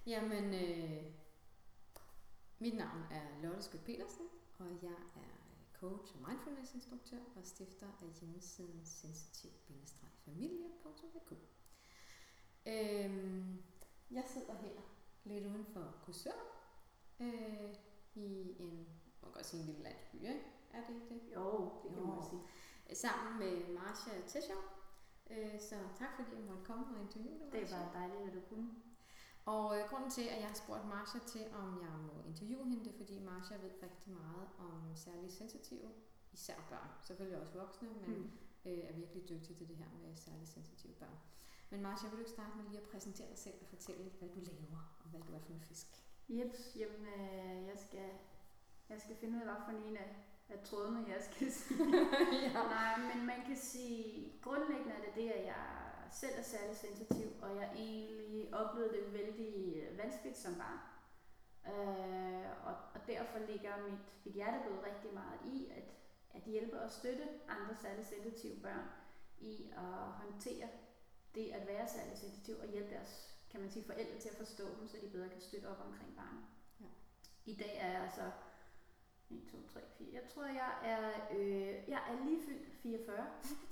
Jamen, mit navn er Lotte Skødt Petersen, og jeg er coach og mindfulness-instruktør og stifter af hjemmesiden sensitiv-familie.dk. Jeg sidder her lidt uden for Korsør i en, man kan godt sige en lille landsby, ikke? Er det ikke det? Jo, det kan man sige. Sammen med Marcia Teschau. Så tak fordi jeg måtte komme og interviewe dig. Det var dejligt, at du kunne. Og grunden til, at jeg har spurgt Marcia til, om jeg må interviewe hende, det er, fordi Marcia ved rigtig meget om særligt sensitive, især børn. Selvfølgelig også voksne, men er virkelig dygtig til det her med særligt sensitive børn. Men Marcia, vil du ikke starte med lige at præsentere dig selv og fortælle lidt, hvad du laver, og hvad du er for en fisk? Jeps, jamen jeg skal finde ud af, hvad for en af trådene, jeg skal sige. Ja. Nej, men man kan sige, grundlæggende er det, at jeg selv er særlig sensitiv, og jeg egentlig oplevede det vældig vanskeligt som barn. Og derfor ligger mit hjerteblod rigtig meget i at hjælpe og støtte andre særligt sensitive børn i at håndtere det at være særligt sensitiv og hjælpe deres, kan man sige, forældre til at forstå dem, så de bedre kan støtte op omkring barnet. Ja. I dag er jeg altså 1, 2, 3, 4. Jeg tror, jeg er lige fyldt 44.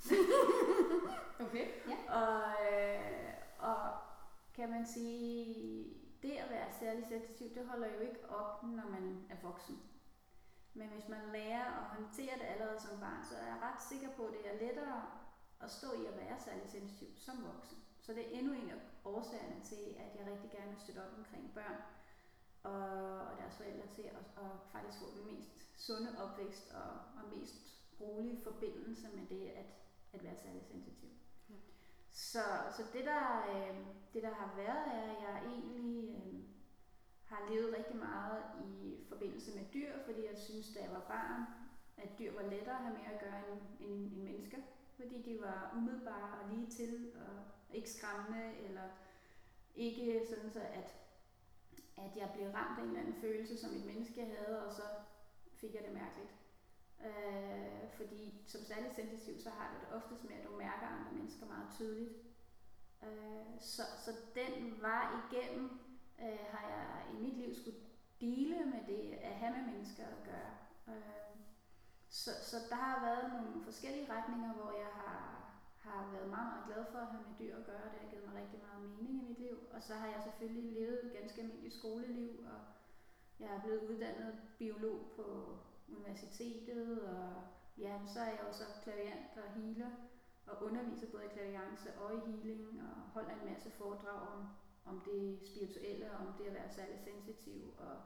Okay. Ja. Og kan man sige, det at være særlig sensitiv, det holder jo ikke op, når man er voksen. Men hvis man lærer at håndtere det allerede som barn, så er jeg ret sikker på, at det er lettere at stå i at være særlig sensitiv som voksen. Så det er endnu en af årsagerne til, at jeg rigtig gerne vil støtte op omkring børn og deres forældre til at faktisk få den mest sunde opvækst og mest rolige forbindelse med det at være særlig sensitiv. Ja. Så det der har været, er, at jeg egentlig har levet rigtig meget i forbindelse med dyr, fordi jeg synes, da jeg var barn, at dyr var lettere at have med at gøre end mennesker, fordi de var umiddelbare og lige til og ikke skræmmende, eller ikke sådan så, at jeg blev ramt af en eller anden følelse, som et menneske havde, og så fik jeg det mærkeligt. Fordi som særlig sensitiv, så har du det oftest med, at du mærker andre mennesker meget tydeligt. Så den var igennem, har jeg i mit liv skulle dele med det at have med mennesker at gøre. Så der har været nogle forskellige retninger, hvor jeg har været meget, meget glad for at have med dyr at gøre. Det har givet mig rigtig meget mening i mit liv. Og så har jeg selvfølgelig levet et ganske almindeligt skoleliv, og jeg er blevet uddannet biolog på universitetet, og ja, så er jeg også klaviant og healer, og underviser både i klaviance og i healing, og holder en masse foredrag om det spirituelle, og om det at være særlig sensitiv. Og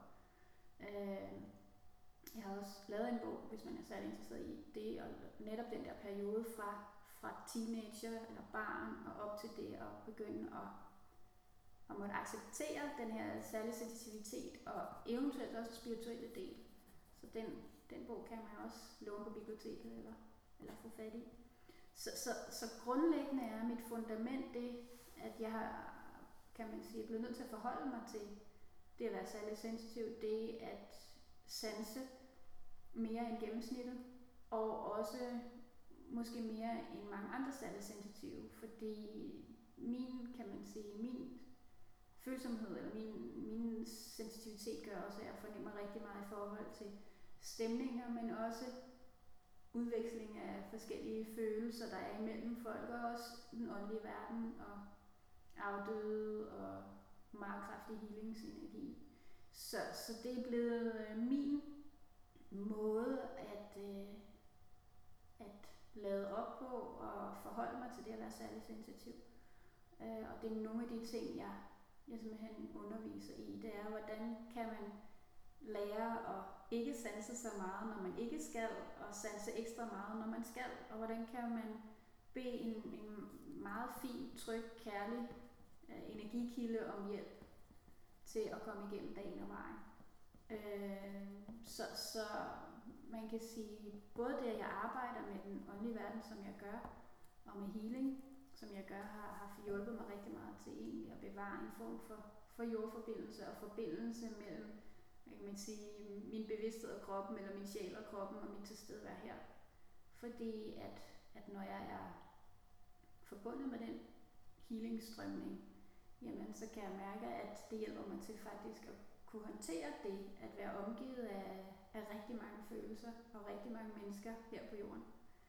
jeg har også lavet en bog, hvis man er særlig interesseret i det, og netop den der periode fra teenager eller barn og op til det at begynde at måtte acceptere den her særlige sensitivitet og eventuelt også spirituelle del. Så den bog kan man også låne på biblioteket eller få fat i. Så grundlæggende er mit fundament det, at jeg har, kan man sige, blevet nødt til at forholde mig til det at være særlig sensitiv, det at sanse mere end gennemsnittet, og også måske mere end mange andre særligt sensitive, fordi min følsomhed eller min sensitivitet gør også, at jeg fornemmer rigtig meget i forhold til stemninger, men også udveksling af forskellige følelser, der er imellem folk, og også den åndelige verden og afdøde og meget kraftig healingsenergi. Så det er blevet min måde at lade op på og forholde mig til det at være særlig sensitiv. Og det er nogle af de ting, jeg simpelthen underviser i. Det er, hvordan kan man lære at ikke sanse så meget, når man ikke skal, og sanse ekstra meget, når man skal. Og hvordan kan man bede en meget fin, tryg, kærlig energikilde om hjælp til at komme igennem dagen og vejen. Så man kan sige, både det, at jeg arbejder med den åndelige verden, som jeg gør, og med healing, som jeg gør, har hjulpet mig rigtig meget til egentlig at bevare en form for jordforbindelse og forbindelse mellem, kan man sige, min bevidsthed og kroppen, eller min sjæl og kroppen, og mit tilstedevær her. Fordi at når jeg er forbundet med den healingstrømning, jamen så kan jeg mærke, at det hjælper mig til faktisk at kunne håndtere det, at være omgivet af rigtig mange følelser og rigtig mange mennesker her på jorden.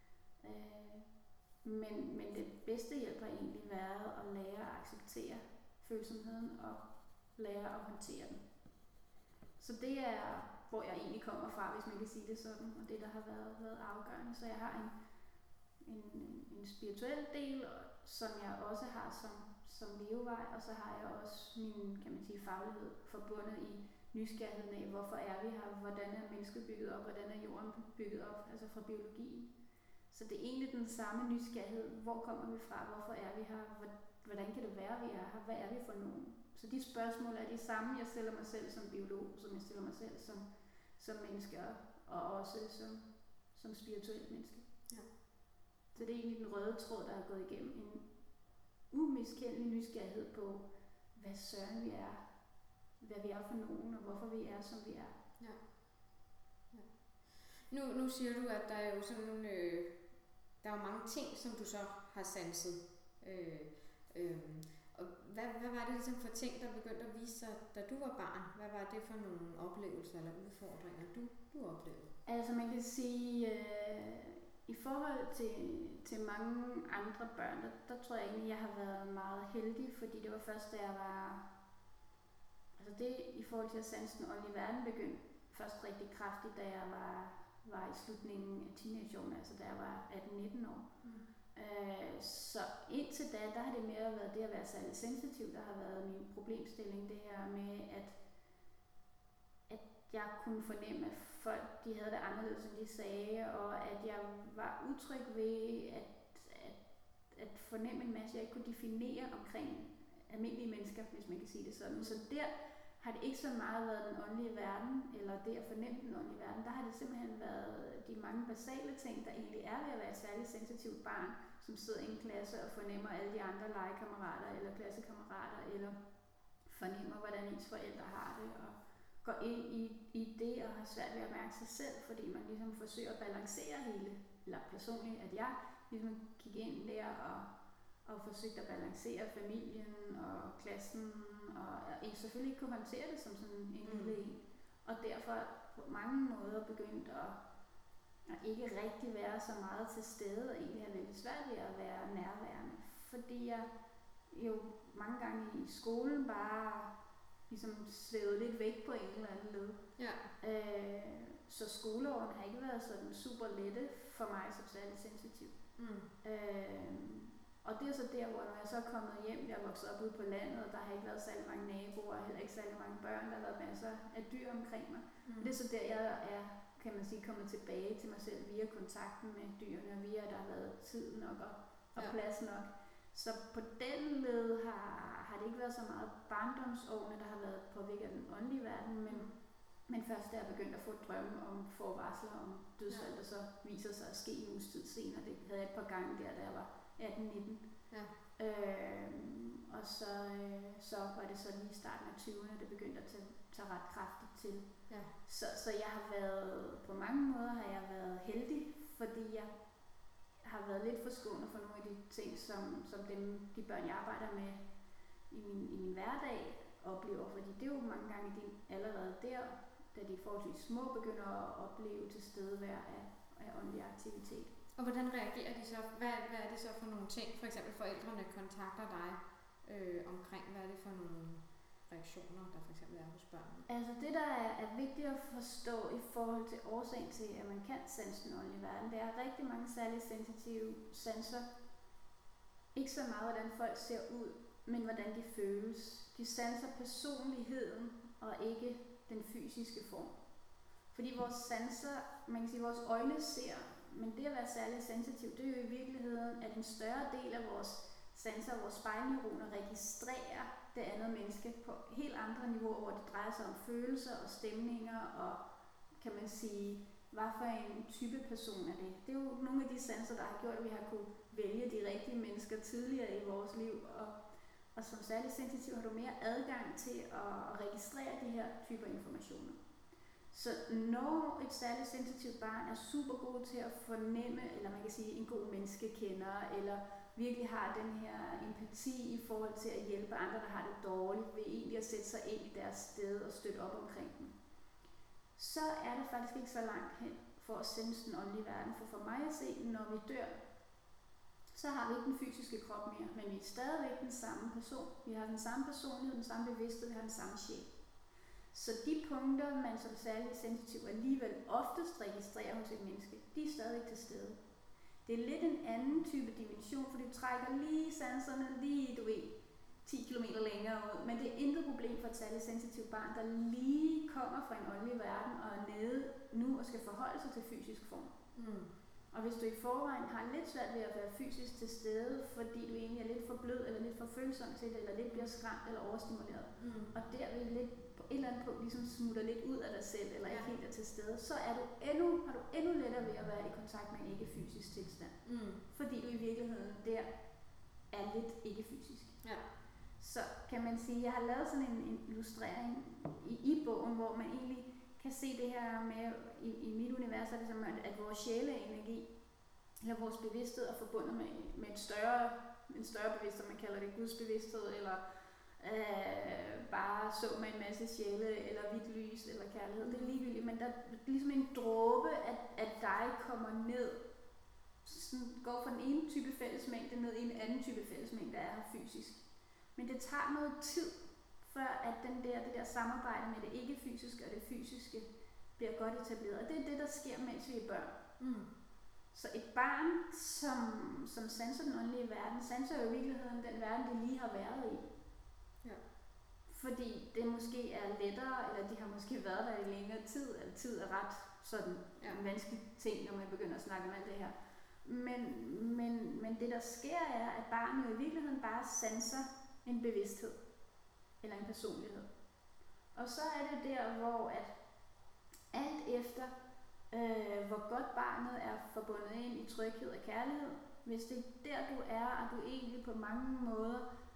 Men det bedste hjælp har egentlig været at lære at acceptere følsomheden og lære at håndtere den. Så det er, hvor jeg egentlig kommer fra, hvis man kan sige det sådan, og det der har været afgørende. Så jeg har en spirituel del, som jeg også har som levevej, og så har jeg også min, kan man sige, faglighed forbundet i nysgerrigheden af, hvorfor er vi her, hvordan er mennesket bygget op, hvordan er jorden bygget op, altså fra biologien. Så det er egentlig den samme nysgerrighed, hvor kommer vi fra, hvorfor er vi her, hvordan kan det være, vi er her, hvad er vi for nogen? Så de spørgsmål er de samme, jeg stiller mig selv som biolog, som jeg stiller mig selv som menneske, og også som spirituelt menneske. Ja. Så det er egentlig den røde tråd, der er gået igennem en umiskendelig nysgerrighed på, hvad søren vi er, hvad vi er for nogen, og hvorfor vi er, som vi er. Ja. Ja. Nu siger du, at der er jo sådan nogle, der er jo mange ting, som du så har sanset. Og hvad var det ligesom for ting, der begyndte at vise sig, da du var barn? Hvad var det for nogle oplevelser eller udfordringer, du oplevede? Altså man kan sige, i forhold til mange andre børn, der tror jeg egentlig, jeg har været meget heldig, fordi det var først, da jeg var... Altså det i forhold til at sanse den åndelige verden begyndte først rigtig kraftigt, da jeg var i slutningen af teenageårene, altså da jeg var 18-19 år. Så indtil da, der har det mere været det at være særlig sensitiv, der har været min problemstilling, det her med, at jeg kunne fornemme, at folk de havde det anderledes, end de sagde, og at jeg var utryg ved at fornemme en masse, jeg ikke kunne definere omkring almindelige mennesker, hvis man kan sige det sådan. Så der har det ikke så meget været den åndelige verden, eller det at fornemme den åndelige verden. Der har det simpelthen været de mange basale ting, der egentlig er ved at være et særligt sensitivt barn, som sidder i en klasse og fornemmer alle de andre legekammerater eller klassekammerater, eller fornemmer, hvordan ens forældre har det, og går ind i det og har svært ved at mærke sig selv, fordi man ligesom forsøger at balancere hele, eller personligt, at jeg ligesom gik ind der og forsøgte at balancere familien og klassen, og jeg selvfølgelig ikke kunne håndtere det som sådan en lille en. Og derfor på mange måder begyndte at ikke rigtig være så meget til stede, og egentlig have lidt svært ved at være nærværende. Fordi jeg jo mange gange i skolen bare ligesom svævede lidt væk på en eller anden led. Ja. Så skoleårene har ikke været sådan super lette for mig som særlig sensitiv. Og det er så der, hvor når jeg så er kommet hjem, jeg er vokset op ude på landet, og der har ikke været særlig mange naboer, og heller ikke særlig mange børn, der har været masser af dyr omkring mig. Og det er så der, jeg er, kan man sige, kommet tilbage til mig selv via kontakten med dyrene, og via at der har været tid nok og plads nok. Så på den led har det ikke været så meget barndomsårene, der har været påvirket af den åndelige verden, men først da jeg begyndte at få drømme om forvarsler om dødsfald, der så viser sig at ske en uges tid senere. Det havde jeg et par gange der, da jeg var 18-19. Ja. Og så var det så lige i starten af 20'erne, det begyndte at tage ret kraftigt til. Ja. Så jeg har været, på mange måder har jeg været heldig, fordi jeg har været lidt forskånet for nogle af de ting, som de børn, jeg arbejder med i min hverdag, oplever. Fordi det er jo mange gange, de allerede der, da de er forholdsvis små, begynder at opleve tilstedevær af åndelig aktivitet. Og hvordan reagerer de så? Hvad er det så for nogle ting? For eksempel forældrene kontakter dig omkring, hvad er det for nogle reaktioner, der for eksempel er hos børnene? Altså det, der er vigtigt at forstå i forhold til årsagen til, at man kan sanse den åndelige verden, det er rigtig mange særligt sensitive sanser. Ikke så meget, hvordan folk ser ud, men hvordan de føles. De sanser personligheden og ikke den fysiske form. Fordi vores sanser, man kan sige, vores øjne ser, men det at være særligt sensitiv, det er jo i virkeligheden, at en større del af vores sanser, vores spejlneuroner, registrerer det andet menneske på helt andre niveauer, hvor det drejer sig om følelser og stemninger og, kan man sige, hvad for en type person er det. Det er jo nogle af de sanser, der har gjort, at vi har kunne vælge de rigtige mennesker tidligere i vores liv, og som særligt sensitiv har du mere adgang til at registrere de her typer informationer. Så når et særligt sensitivt barn er super god til at fornemme, eller man kan sige en god menneskekender, eller virkelig har den her empati i forhold til at hjælpe andre, der har det dårligt, ved egentlig at sætte sig ind i deres sted og støtte op omkring dem, så er det faktisk ikke så langt hen for at sende den åndelige verden. For mig at se, når vi dør, så har vi ikke den fysiske krop mere, men vi er stadigvæk den samme person. Vi har den samme personlighed, den samme bevidsthed, vi har den samme sjæl. Så de punkter, man som særlig sensitiv alligevel oftest registrerer hos et menneske, de er stadig til stede. Det er lidt en anden type dimension, for du trækker lige sanserne lige, 10 km længere ud. Men det er intet problem for et særligt sensitivt barn, der lige kommer fra en åndelig verden og er nede nu og skal forholde sig til fysisk form. Og hvis du i forvejen har lidt svært ved at være fysisk til stede, fordi du egentlig er lidt for blød, eller lidt for følsom til det, eller lidt bliver skræmt eller overstimuleret, og derved lidt på et eller andet punkt ligesom smutter lidt ud af dig selv, eller ikke helt er til stede, så har du endnu lettere ved at være i kontakt med en ikke-fysisk tilstand. Fordi du i virkeligheden der er lidt ikke-fysisk. Ja. Så kan man sige, jeg har lavet sådan en illustrering i bogen, hvor man egentlig kan se det her med, i mit univers er det som, at vores sjæleenergi, eller vores bevidsthed er forbundet med en større bevidsthed, man kalder det Guds bevidsthed, eller bare så med en masse sjæle, eller hvidt lys, eller kærlighed. Det er ligegyldigt, men der er ligesom en dråbe af dig kommer ned, sådan går fra den ene type fællesmængde ned i en anden type fællesmængde, der er her fysisk. Men det tager noget tid, før at det der samarbejde med det ikke-fysiske og det fysiske bliver godt etableret. Og det er det, der sker, mens vi er børn. Så et barn, som sanser den åndelige verden, sanser jo i virkeligheden den verden, de lige har været i. Ja. Fordi det måske er lettere, eller de har måske været der i længere tid, eller tid er ret sådan en vanskelig ting, når man begynder at snakke om alt det her. Men det, der sker, er, at barnet jo i virkeligheden bare sanser en bevidsthed eller en personlighed. Og så er det der, hvor at alt efter, hvor godt barnet er forbundet ind i tryghed og kærlighed, hvis det er der, du er, og du egentlig på mange måder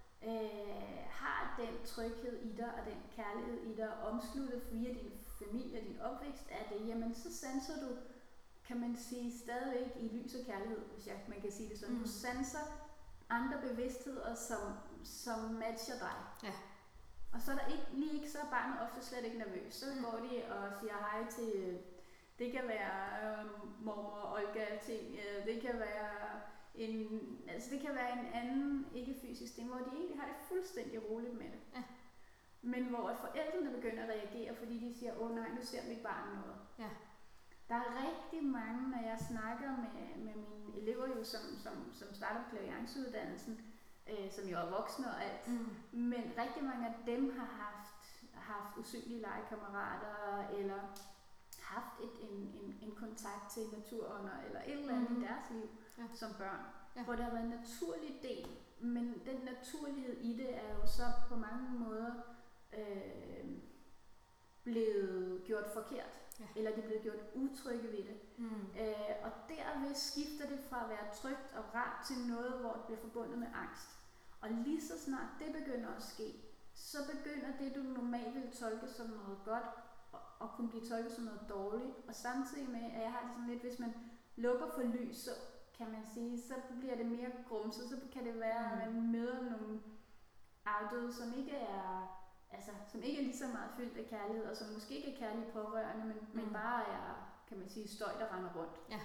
har den tryghed i dig, og den kærlighed i dig, omsluttet via din familie og din opvækst af det, jamen så sanser du, kan man sige, stadigvæk i lys og kærlighed, hvis man kan sige det sådan. Du sanser andre bevidstheder, som matcher dig. Ja. Og så er der ikke så er barnet ofte slet ikke nervøs. Så går de og siger hej til, det kan være mormor Olga ting, det kan være en anden ikke-fysisk ting, hvor de egentlig har det fuldstændig roligt med det. Ja. Men hvor forældrene begynder at reagere, fordi de siger, nej, nu ser mit barn noget. Ja. Der er rigtig mange, når jeg snakker med mine elever, jo, som starter på klavianceuddannelsen, som jo er voksne og alt, men rigtig mange af dem har haft usynlige legekammerater, eller haft en kontakt til naturånder, eller et eller andet i deres liv som børn, hvor det har været en naturlig del, men den naturlighed i det er jo så på mange måder blevet gjort forkert. Ja. Eller de er blevet gjort utrygge ved det. Og derved skifter det fra at være trygt og rart til noget, hvor det bliver forbundet med angst. Og lige så snart det begynder at ske, så begynder det, du normalt vil tolke som noget godt, at kunne blive tolket som noget dårligt. Og samtidig med, at jeg har det sådan lidt, hvis man lukker for lys, så kan man sige, så bliver det mere grumset. Så kan det være, at man møder nogle afdøde, som ikke er lige så meget fyldt af kærlighed, og som måske ikke er kærlige pårørende, men bare er, kan man sige, støj, der render rundt. Ja.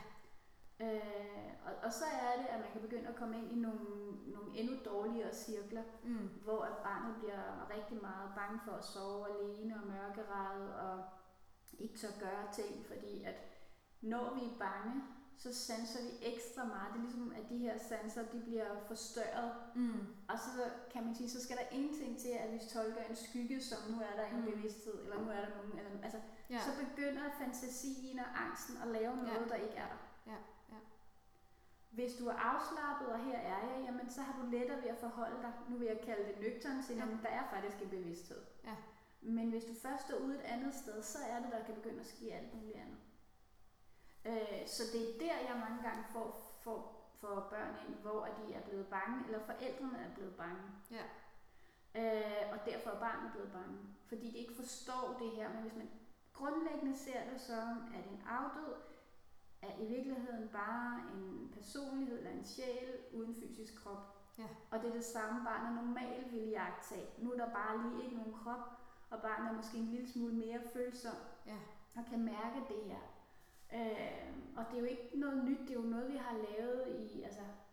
Og så er det, at man kan begynde at komme ind i nogle endnu dårligere cirkler, hvor at barnet bliver rigtig meget bange for at sove alene og mørkeret og ikke tør gøre ting, fordi at når vi er bange, så sanser vi ekstra meget. Det er ligesom, at de her sanser, de bliver forstørret. Og så kan man sige, så skal der ingenting til, at vi tolker en skygge, som nu er der en bevidsthed, eller nu er der nogen, eller, så begynder fantasien og angsten at lave noget, der ikke er der. Ja. Ja. Hvis du er afslappet, og her er jeg, jamen så har du lettere ved at forholde dig. Nu vil jeg kalde det nøgtern, så der er faktisk en bevidsthed. Ja. Men hvis du først er ude et andet sted, så er det, der kan begynde at ske alt muligt andet. Så det er der, jeg mange gange får børn ind, hvor de er blevet bange, eller forældrene er blevet bange. Ja. Og derfor er barnet blevet bange. Fordi de ikke forstår det her, men hvis man grundlæggende ser det som, at en afdød er i virkeligheden bare en personlighed eller en sjæl uden fysisk krop. Ja. Og det er det samme, barnet normalt ville iagttage. Nu er der bare lige ikke nogen krop, og barnet er måske en lille smule mere følsom og kan mærke det her. Og det er jo ikke noget nyt, det er jo noget, vi har lavet i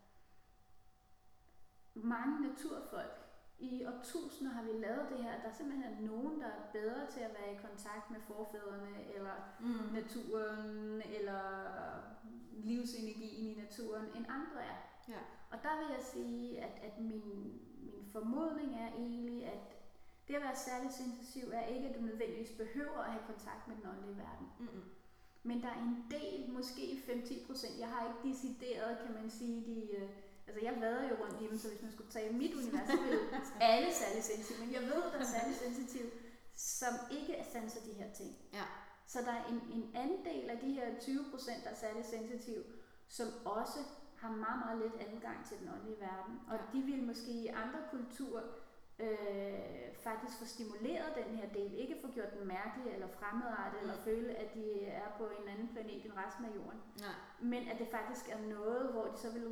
mange naturfolk. I årtusinder har vi lavet det her, at der simpelthen er nogen, der er bedre til at være i kontakt med forfædrene, eller naturen, eller livsenergien i naturen, end andre er. Ja. Og der vil jeg sige, at min formodning er egentlig, at det at være særligt sensitiv er ikke, at du nødvendigvis behøver at have kontakt med den åndelige verden. Men der er en del, måske 5-10%, jeg har ikke decideret, kan man sige, jeg vader jo rundt i dem, så hvis man skulle tage mit univers, så ville alle særligt sensitive, men jeg ved, at der er særligt sensitive, som ikke sanser de her ting. Ja. Så der er en anden del af de her 20%, der er særligt sensitive, som også har meget, meget let adgang til den åndelige verden. Og de vil måske i andre kulturer faktisk få stimuleret den her del, ikke få gjort den mærkelig eller fremmedartet, eller føle, at de er på en anden planet end resten af jorden. Nej. Men at det faktisk er noget, hvor de så vil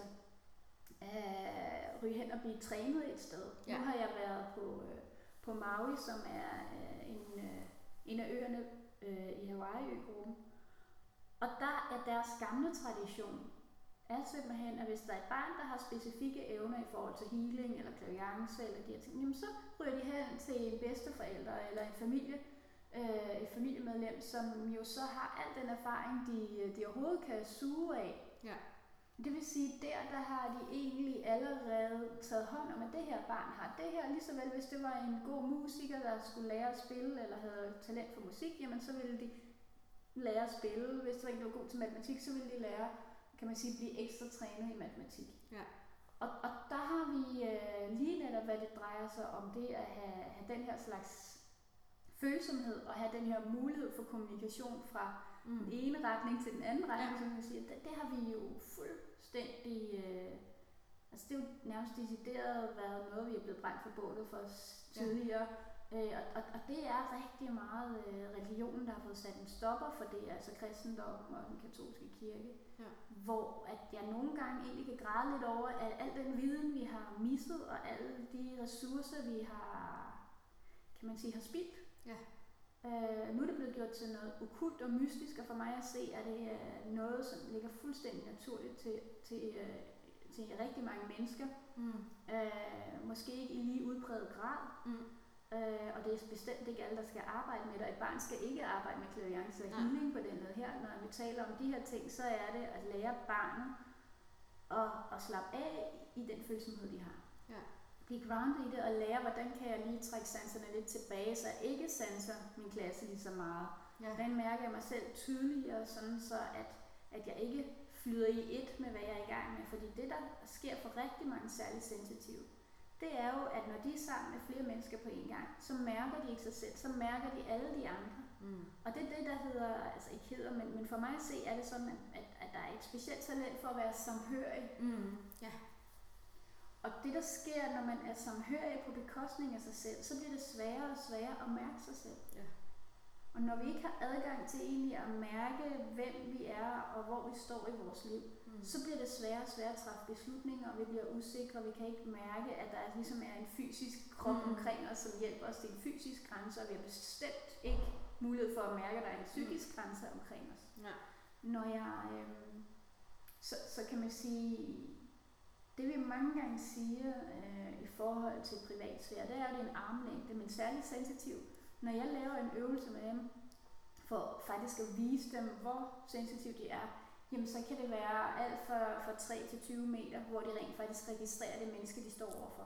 ryge hen og blive trænet et sted. Ja. Nu har jeg været på Maui, som er en af øerne i Hawaii-øgruppen. Og der er deres gamle tradition er simpelthen, at hvis der er et barn, der har specifikke evner i forhold til healing eller clairvoyance eller de her ting, jamen så ryger de hen til en bedsteforælder eller et familiemedlem, som jo så har al den erfaring, de overhovedet kan suge af. Ja. Det vil sige, der har de egentlig allerede taget hånd om, at det her barn har det her. Lige så vel, hvis det var en god musiker, der skulle lære at spille eller havde talent for musik, jamen så ville de lære at spille. Hvis det var en, der var god til matematik, så ville de lære, kan man sige, blive ekstra trænet i matematik. Ja. Og der har vi lige netop, hvad det drejer sig om, det at have den her slags følsomhed og have den her mulighed for kommunikation fra den ene retning til den anden retning, som man siger, det har vi jo fuldstændig, det er jo nærmest decideret været noget, vi er blevet brændt for bålet for tidligere. Og det er rigtig meget religionen, der har fået sat en stopper for det, altså kristendommen og den katolske kirke. Ja. Hvor at jeg nogle gange egentlig kan græde lidt over, at al den viden, vi har misset, og alle de ressourcer, vi har, kan man sige, har spildt. Ja. Nu er det blevet gjort til noget okkult og mystisk, og for mig at se, er det noget, som ligger fuldstændig naturligt til rigtig mange mennesker. Måske ikke i lige udpræget grad. Og det er bestemt ikke alle, der skal arbejde med det. Et barn skal ikke arbejde med clairvoyance og healing på den måde her. Når vi taler om de her ting, så er det at lære barnet at slappe af i den følsomhed, de har. Ja. Blive grounded i det og lære, hvordan kan jeg lige trække sanserne lidt tilbage, så jeg ikke sanser min klasse lige så meget. Ja. Hvordan mærker jeg mig selv tydeligere, sådan så at jeg ikke flyder i et med, hvad jeg er i gang med. Fordi det, der sker for rigtig mange særligt sensitive, det er jo, at når de er sammen med flere mennesker på en gang, så mærker de ikke sig selv, så mærker de alle de andre. Og det er det, der hedder, altså ikke hedder, men for mig at se, er det sådan, at der er et specielt talent for at være samhørig. Ja. Og det, der sker, når man er samhørig på bekostning af sig selv, så bliver det sværere og sværere at mærke sig selv. Ja. Og når vi ikke har adgang til egentlig at mærke, hvem vi er og hvor vi står i vores liv, så bliver det sværere og sværere at træffe beslutninger, og vi bliver usikre, og vi kan ikke mærke, at der ligesom er en fysisk krop omkring os, som hjælper os til en fysisk grænse, og vi har bestemt ikke mulighed for at mærke, at der er en psykisk grænse omkring os. Ja. Når jeg, så kan man sige, det vi mange gange siger i forhold til privatsfære, det er, at det er en armlængde, men særligt sensitiv. Når jeg laver en øvelse med dem, for faktisk at vise dem, hvor sensitive de er, jamen så kan det være alt fra 3 til 20 meter, hvor de rent faktisk registrerer det menneske, de står overfor.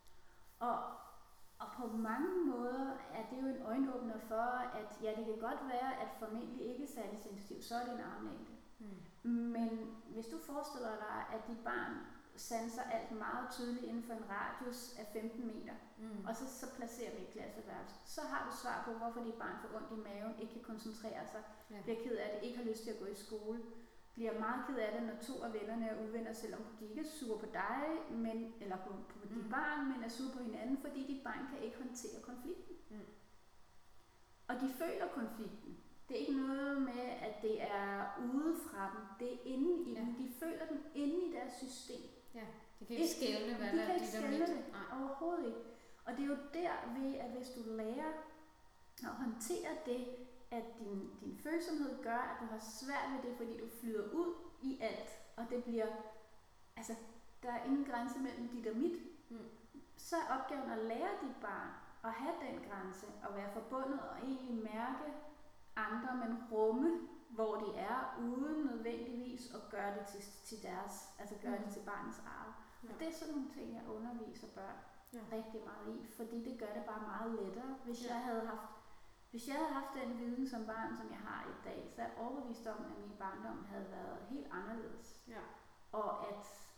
Og på mange måder er det jo en øjenåbner for, at ja, det kan godt være, at formentlig ikke er særlig sensitiv, så er det en armlængde. Men hvis du forestiller dig, at dit barn sanser alt meget tydeligt inden for en radius af 15 meter, og så placerer vi et klasseværelse, så har du svar på, hvorfor dit barn får ondt i maven, ikke kan koncentrere sig, bliver ked af det, ikke har lyst til at gå i skole, bliver meget ked af det, når to af vennerne er uvenner, selvom de ikke er sure på dig, eller på dit barn, men er sure på hinanden, fordi dit barn kan ikke håndtere konflikten. Og de føler konflikten. Det er ikke noget med, at det er ude fra dem. Det er inde i dem. De føler dem inde i deres system. Ja, de kan ikke skelne, hvad de der kan er ikke skelne det. Nej. Overhovedet ikke. Og det er jo derved, at hvis du lærer at håndtere det, at din følsomhed gør, at du har svært ved det, fordi du flyder ud i alt, og det bliver, altså, der er ingen grænse mellem dit og mit, så er opgaven at lære dit barn at have den grænse, og være forbundet og egentlig mærke andre, men rumme, hvor de er, uden nødvendigvis at gøre det til deres, altså gøre det til barnets eget. Ja. Og det er sådan nogle ting, jeg underviser børn rigtig meget i, fordi det gør det bare meget lettere. Hvis jeg havde haft den viden som barn, som jeg har i dag, så er jeg overbevist om, at min barndom havde været helt anderledes. Ja. Og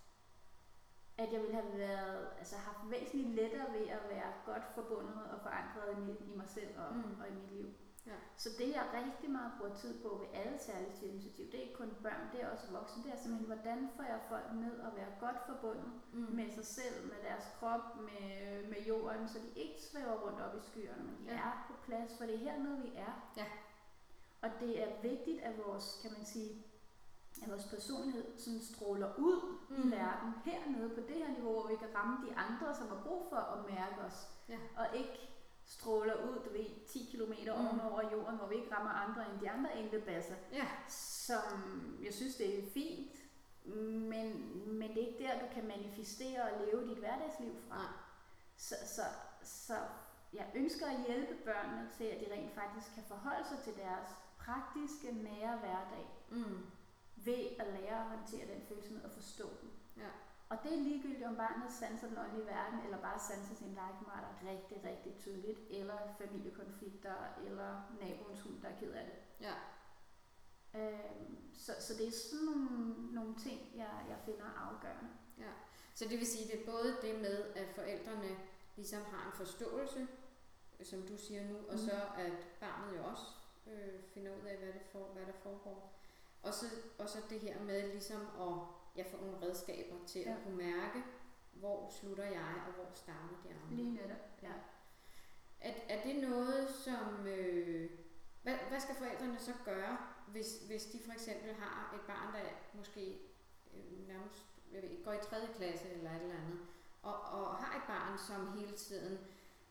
at jeg ville have haft væsentligt lettere ved at være godt forbundet og forankret i mig selv og i mit liv. Ja. Så det jeg rigtig meget bruger tid på ved alle særligt sensitive, det er ikke kun børn, det er også voksne, det er simpelthen, hvordan får jeg folk ned og være godt forbundet med sig selv, med deres krop, med jorden, så de ikke svæver rundt op i skyerne, men de er på plads, for det er hernede vi er. Ja. Og det er vigtigt, at vores, kan man sige, at vores personlighed sådan stråler ud i verden, hernede på det her niveau, hvor vi kan ramme de andre, som har brug for at mærke os, og ikke stråler ud, 10 kilometer ovenover jorden, hvor vi ikke rammer andre end de andre englebasser, som jeg synes, det er fint, men det er ikke der, du kan manifestere og leve dit hverdagsliv fra. Så jeg ønsker at hjælpe børnene til, at de rent faktisk kan forholde sig til deres praktiske, nære hverdag, ved at lære at håndtere den følsomhed og forstå den. Ja. Og det er ligegyldigt, om barnet sanser den åndelige verden, eller bare sanser sin legekammerater rigtig, rigtig tydeligt, eller familiekonflikter, eller naboens hund, der er ked af det. Ja. Så det er sådan nogle ting, jeg finder afgørende. Ja. Så det vil sige, det er både det med, at forældrene ligesom har en forståelse, som du siger nu, og så at barnet jo også finder ud af, hvad der foregår. Og så det her med ligesom at få nogle redskaber til at kunne mærke, hvor slutter jeg, og hvor starter de andre. Lige netop, ja. Er det noget, som... hvad skal forældrene så gøre, hvis de for eksempel har et barn, der måske nærmest går i 3. klasse eller et eller andet, og har et barn, som hele tiden,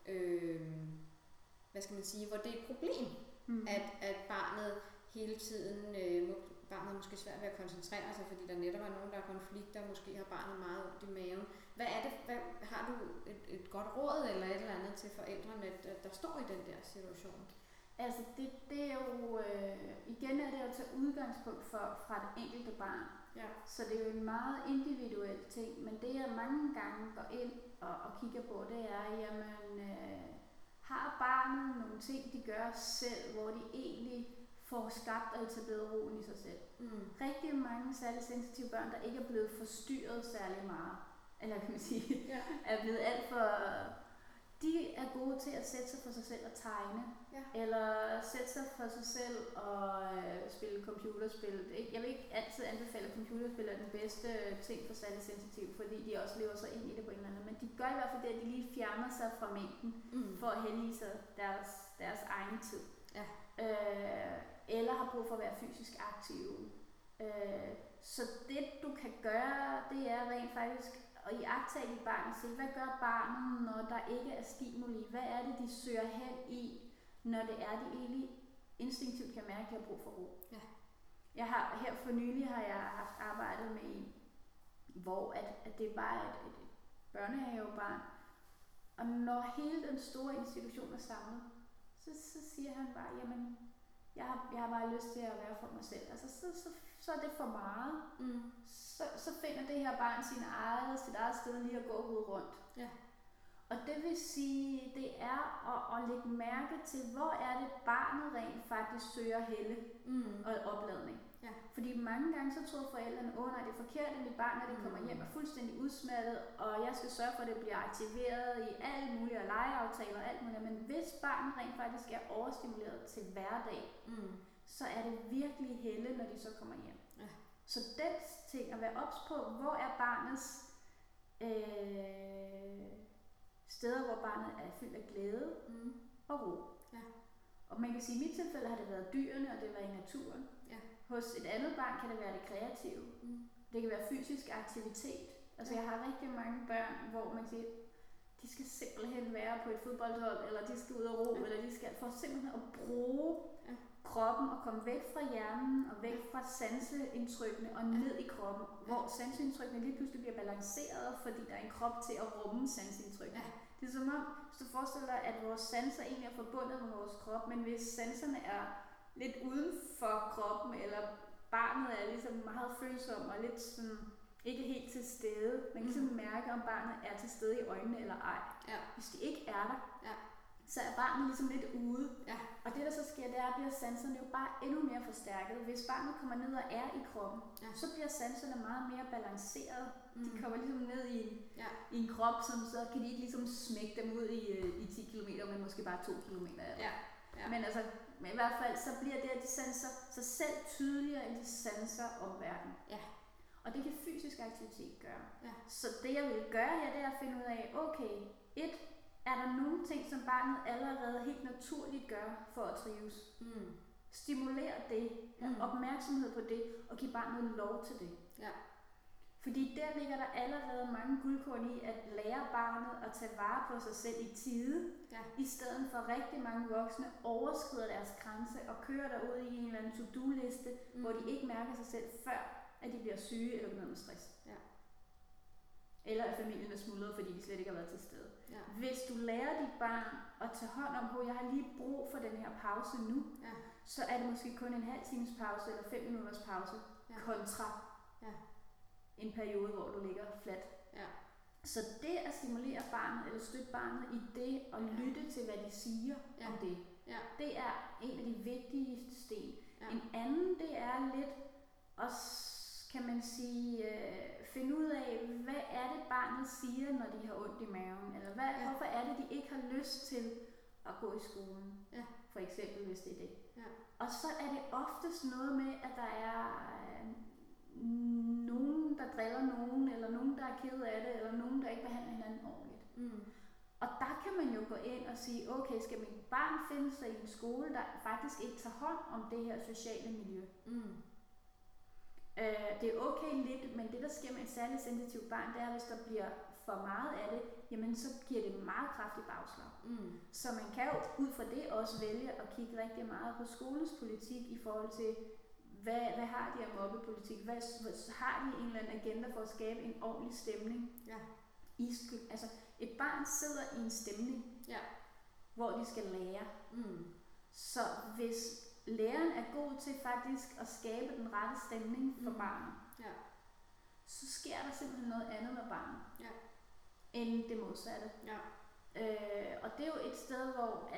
hvad skal man sige, hvor det er et problem, at barnet hele tiden... barnet er måske svært ved at koncentrere sig, fordi der netop er nogen, der er konflikter, måske har barnet meget ondt i maven. Hvad er det? Har du et godt råd eller et eller andet til forældrene, der står i den der situation? Altså det er jo, igen er det at tage udgangspunkt fra det enkelte barn. Ja. Så det er jo en meget individuel ting, men det jeg mange gange går ind og kigger på, det er, jamen, har barnet nogle ting, de gør selv, hvor de egentlig får skabt og etableret roen i sig selv. Rigtig mange særligt sensitive børn, der ikke er blevet forstyrret særlig meget, eller kan man sige, er blevet alt for... De er gode til at sætte sig for sig selv og tegne, eller sætte sig for sig selv og spille computerspil. Jeg vil ikke altid anbefale, at computerspil er den bedste ting for særligt sensitive, fordi de også lever sig ind i det på en eller anden. Men de gør i hvert fald det, at de lige fjerner sig fra mængden, for at hellige sig deres egen tid. Ja. Eller har brug for at være fysisk aktive. Så det du kan gøre, det er rent faktisk at iagttage dit barn og se, hvad gør barnet, når der ikke er stimuli? Hvad er det, de søger hen i, når det er, de egentlig instinktivt kan mærke, at de har brug for ro? Ja. Her for nylig har jeg haft arbejdet med en, hvor at det var et børnehavebarn, og når hele den store institution er samlet, så siger han bare, jamen, jeg har bare lyst til at være for mig selv. Altså, så er det for meget. Så finder det her barn sit eget sted lige at gå rundt. Ja. Og det vil sige, det er at lægge mærke til, hvor er det barnet rent faktisk søger helle og opladning. Ja. Fordi mange gange så tror forældrene, nej, det er forkert, at mit barn, når det kommer hjem, er fuldstændig udsmattet, og jeg skal sørge for, at det bliver aktiveret i alle mulige legeaftaler og alt muligt. Men hvis barnet rent faktisk er overstimuleret til hverdag, så er det virkelig helle, når de så kommer hjem. Ja. Så den ting at være ops på, hvor er barnets steder, hvor barnet er fyldt af glæde og ro. Ja. Og man kan sige, at i mit tilfælde har det været dyrene, og det var i naturen. Ja. Hos et andet barn kan det være det kreative. Det kan være fysisk aktivitet. Altså jeg har rigtig mange børn, hvor man siger, de skal simpelthen være på et fodboldhold, eller de skal ud og ro, eller de skal for simpelthen at bruge kroppen og komme væk fra hjernen og væk fra sanseindtrykkene og ned i kroppen, hvor sanseindtrykkene lige pludselig bliver balanceret, fordi der er en krop til at rumme sanseindtrykkene. Det er som om, hvis du forestiller dig, at vores sanser egentlig er forbundet med vores krop, men hvis sanserne er lidt uden for kroppen, eller barnet er ligesom meget følsom og lidt sådan ikke helt til stede. Man kan ligesom mærke, om barnet er til stede i øjnene eller ej. Ja. Hvis de ikke er der, så er barnet ligesom lidt ude. Ja. Og det der så sker, det er, at bliver sanserne jo bare endnu mere forstærket. Hvis barnet kommer ned og er i kroppen, så bliver sanserne meget mere balanceret. De kommer ligesom ned i en krop, så kan de ikke ligesom smække dem ud i 10 km, men måske bare 2 km. Men altså, i hvert fald, så bliver det, at de sanser sig selv tydeligere, end de sanser omverdenen. Ja. Og det kan fysisk aktivitet gøre. Ja. Så det jeg vil gøre her, det er at finde ud af, okay, er der nogle ting, som barnet allerede helt naturligt gør for at trives? Stimuler det, have opmærksomhed på det, og give barnet lov til det. Ja. Fordi der ligger der allerede mange guldkorn i at lære barnet at tage vare på sig selv i tide, i stedet for rigtig mange voksne overskrider deres grænse og kører derud i en eller anden to-do-liste, hvor de ikke mærker sig selv før, at de bliver syge eller bliver med stress. Ja. Eller at familien er smuldret, fordi de slet ikke har været til stede. Ja. Hvis du lærer dit barn at tage hånd om, at jeg har lige brug for den her pause nu, så er det måske kun en halv times pause eller 5 minutters pause kontra en periode, hvor du ligger fladt. Ja. Så det at stimulere barnet eller støtte barnet i det og lytte til, hvad de siger om det, det er en af de vigtigste sten. Ja. En anden, det er lidt også, kan man sige, finde ud af, hvad er det barnet siger, når de har ondt i maven, eller hvorfor er det, de ikke har lyst til at gå i skolen, for eksempel, hvis det er det. Ja. Og så er det oftest noget med, at der er nogen, der driller nogen, eller nogen, der er ked af det, eller nogen, der ikke behandler hinanden ordentligt. Og der kan man jo gå ind og sige, okay, skal mit barn finde sig i en skole, der faktisk ikke tager hånd om det her sociale miljø? Det er okay lidt, men det der sker med et særligt sensitivt barn, det er, hvis der bliver for meget af det, jamen så giver det meget kraftig bagslag. Så man kan jo ud fra det også vælge at kigge rigtig meget på skolens politik i forhold til, hvad har de af mobbepolitik? Har de en eller anden agenda for at skabe en ordentlig stemning? Ja. Altså et barn sidder i en stemning, hvor de skal lære. Så hvis læreren er god til faktisk at skabe den rette stemning for barnet, så sker der simpelthen noget andet med barnet, end det modsatte. Og det er jo et sted, hvor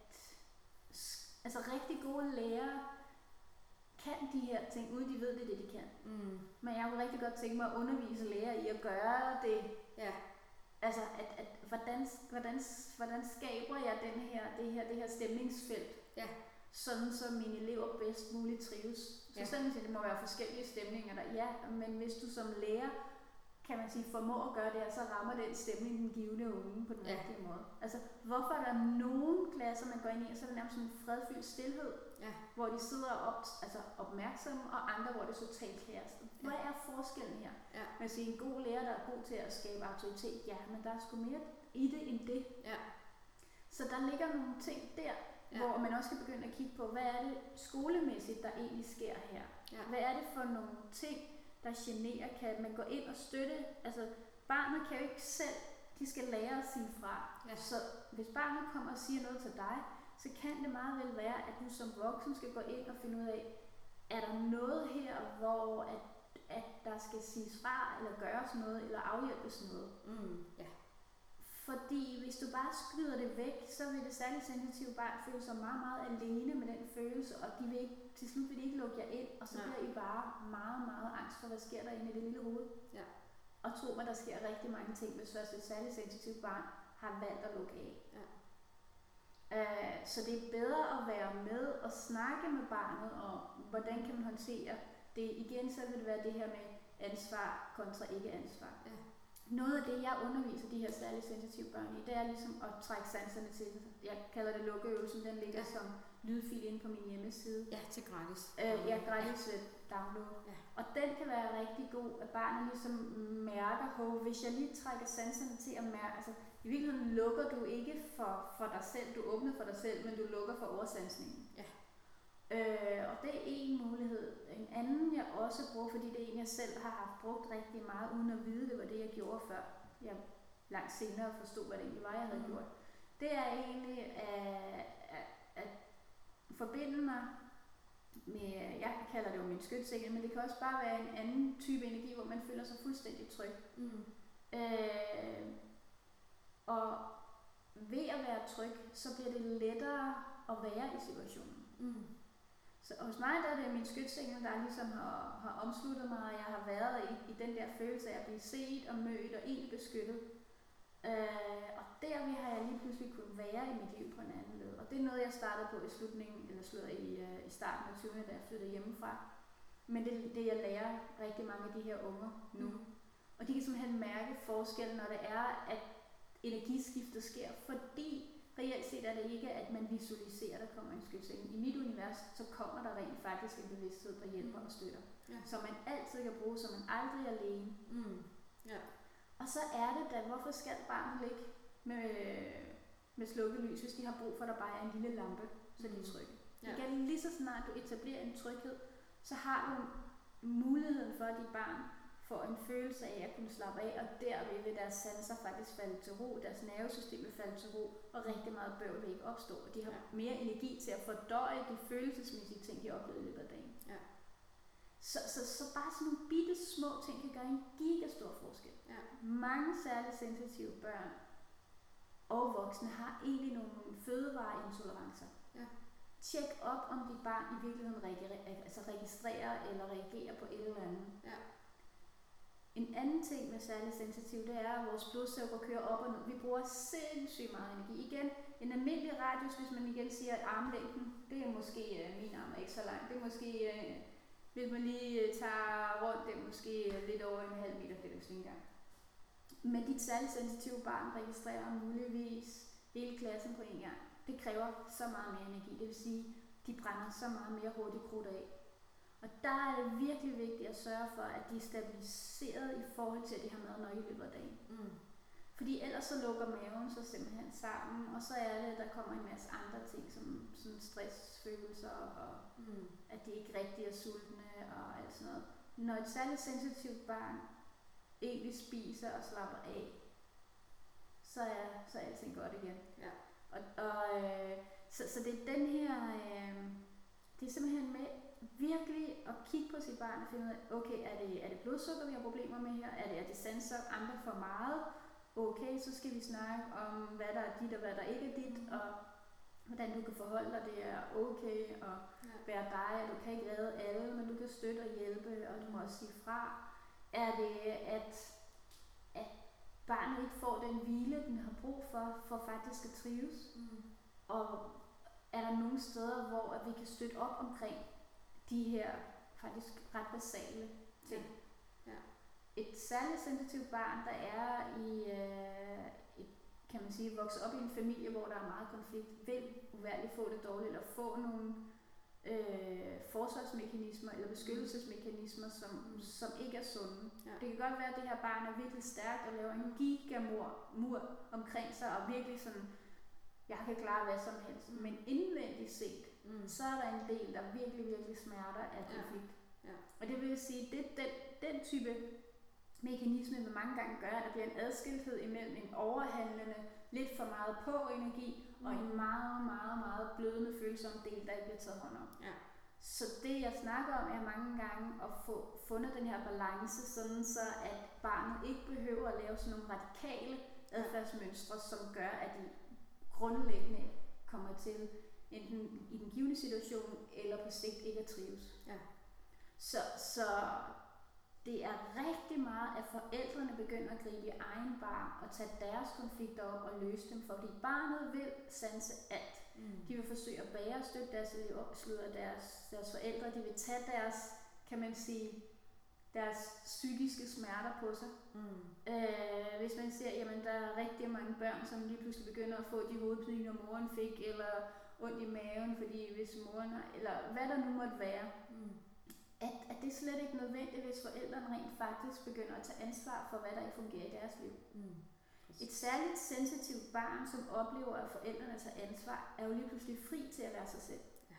altså rigtig gode lærere kan de her ting, uden de ved det, de kan. Men jeg kunne rigtig godt tænke mig at undervise lærere i at gøre det. Altså, hvordan skaber jeg det her stemningsfelt? Sådan så mine elever bedst muligt trives. Så sådan set, det må være forskellige stemninger der. Men hvis du som lærer, kan man sige, formår at gøre det, så rammer den stemning den givne unge på den rigtige måde. Altså, hvorfor er der nogle klasser, man går ind i, og så er det nærmest sådan en fredfyldt stilhed, hvor de sidder opmærksomme, og andre, hvor det er totalt kaos. Hvad er forskellen her? Man siger, en god lærer, der er god til at skabe autoritet, men der er sgu mere i det end det. Så der ligger nogle ting der, hvor man også kan begynde at kigge på, hvad er det skolemæssigt, der egentlig sker her? Hvad er det for nogle ting, der generer? Kan man gå ind og støtte? Altså, barnet kan jo ikke selv, de skal lære at sige fra. Så hvis barnet kommer og siger noget til dig, så kan det meget vel være, at du som voksen skal gå ind og finde ud af, er der noget her, hvor at der skal siges fra, eller gøres noget, eller afhjælpes noget? Fordi hvis du bare skyder det væk, så vil det særligt sensitive barn føle sig meget, meget alene med den følelse, og til slut vil de ikke lukke jer ind, og så bliver I bare meget, meget angst for, hvad sker der inde i det lille hoved. Og tro mig, der sker rigtig mange ting, hvis først et særligt sensitivt barn har valgt at lukke af. Så det er bedre at være med og snakke med barnet om, hvordan kan man håndtere det. Igen så vil det være det her med ansvar kontra ikke ansvar. noget af det, jeg underviser de her særligt sensitive børn i, det er ligesom at trække sanserne til. Jeg kalder det lukkeøvelsen, den ligger som lydfil inde på min hjemmeside. Ja, til gratis. Gratis download. Ja. Og den kan være rigtig god, at barnet ligesom mærker, hvis jeg lige trækker sanserne til at mærke, altså i virkeligheden lukker du ikke for dig selv, du åbner for dig selv, men du lukker for oversansningen. Ja. Og det er en mulighed. En anden jeg også bruger, fordi det er en jeg selv har haft brugt rigtig meget, uden at vide, det var det jeg gjorde før jeg langt senere forstod, hvad det egentlig var, jeg havde gjort. Det er egentlig at forbinde mig med, jeg kalder det jo min skytsengel, men det kan også bare være en anden type energi, hvor man føler sig fuldstændig tryg. Og ved at være tryg, så bliver det lettere at være i situationen. Så hos mig der er det min skytsengel, der ligesom har omsluttet mig, og jeg har været i den der følelse af at blive set og mødt og egentlig beskyttet. Og derved har jeg lige pludselig kunnet være i mit liv på en anden led. Og det er noget, jeg startede på i starten af 20'erne, da jeg flyttede hjemmefra. Men det jeg lærer rigtig mange af de her unger nu. Og de kan simpelthen mærke forskellen, når det er, at energiskiftet sker, fordi reelt set er det ikke, at man visualiserer, der kommer en skytsengel. I mit univers, så kommer der rent faktisk en bevidsthed, der hjælper og støtter. Ja. Som man altid kan bruge, så man aldrig er alene. Ja. Og så er det da, hvorfor skal barnet ligge med slukket lys, hvis de har brug for, at der bare er en lille lampe, så de er trygge. Ja. Igen, lige så snart du etablerer en tryghed, så har du muligheden for, at dit barn får en følelse af at kunne slappe af, og derved vil deres sanser faktisk falde til ro, deres nervesystem vil falde til ro, og rigtig meget bøvl vil ikke opstå, og de har mere energi til at fordøje de følelsesmæssige ting, de oplever i løbet af dagen. Ja. Så bare sådan nogle bitte små ting kan gøre en gigastor forskel. Ja. Mange særligt sensitive børn og voksne har egentlig nogle fødevareintolerancer. Ja. Tjek op, om dit barn i virkeligheden registrerer eller reagerer på et eller andet. Ja. En anden ting med særligt sensitiv, det er, at vores blodsukker kører op og ned. Vi bruger sindssygt meget energi. Igen, en almindelig radius, hvis man igen siger, at armlængden, det er måske, min arm er ikke så lang, det er måske, hvis man lige tager rundt, det er måske lidt over 1,5 meter, det er jo engang. Men dit særligt sensitive barn registrerer muligvis hele klassen på en gang. Det kræver så meget mere energi, det vil sige, de brænder så meget mere hurtigt krudt af. Og der er det virkelig vigtigt at sørge for, at de er stabiliseret i forhold til, at de har mad nok i løbet af dagen. Fordi ellers så lukker maven sig simpelthen sammen, og så er det, at der kommer en masse andre ting, som sådan stressfølelser, og at de ikke rigtig er sultne, og alt sådan noget. Når et særligt sensitivt barn egentlig spiser og slapper af, så er alting godt igen. Ja. Så det er den her, det er simpelthen med virkelig at kigge på sit barn og finde ud af, okay, er det blodsukker, vi har problemer med her? Er det sanser andre for meget? Okay, så skal vi snakke om, hvad der er dit og hvad der ikke er dit, og hvordan du kan forholde dig, det er okay at være dig, og du kan ikke redde alle, men du kan støtte og hjælpe, og du må også sige fra. Er det, at barnet ikke får den hvile, den har brug for faktisk at trives? Og er der nogle steder, hvor vi kan støtte op omkring de her faktisk ret basale ting? Ja. Et særligt sensitivt barn, der er kan man sige, vokset op i en familie, hvor der er meget konflikt, vil uværligt få det dårligt, eller få nogle forsvarsmekanismer eller beskyttelsesmekanismer, som ikke er sunde. Ja. Det kan godt være, at det her barn er virkelig stærkt og laver en gigamur omkring sig, og virkelig sådan, jeg kan klare hvad som helst. Men indvendigt set, så er der en del, der virkelig, virkelig smerter af konflikt. Ja. Og det vil sige, det den type mekanisme vil mange gange gøre, at der bliver en adskilthed imellem en overhandlende, lidt for meget på energi, og en meget, meget, meget blødende følsom del, der ikke bliver taget hånd om. Ja. Så det jeg snakker om er mange gange at få fundet den her balance, sådan så at barnet ikke behøver at lave sådan nogle radikale adfærdsmønstre, som gør, at de grundlæggende kommer til enten i den givne situation, eller på sigt ikke at trives. Ja. Så det er rigtig meget, at forældrene begynder at gribe i egen barm og tage deres konflikter op og løse dem, fordi barnet vil sanse alt. De vil forsøge at bære og støtte deres forældre, de vil tage deres, kan man sige, deres psykiske smerter på sig. Hvis man ser, jamen der er rigtig mange børn, som lige pludselig begynder at få de hovedpiner, moren fik, eller ondt i maven, fordi hvis moren har, eller hvad der nu måtte være, at det er slet ikke nødvendigt, hvis forældrene rent faktisk begynder at tage ansvar for, hvad der ikke fungerer i deres liv. Et særligt sensitivt barn, som oplever, at forældrene tager ansvar, er jo lige pludselig fri til at være sig selv. Ja.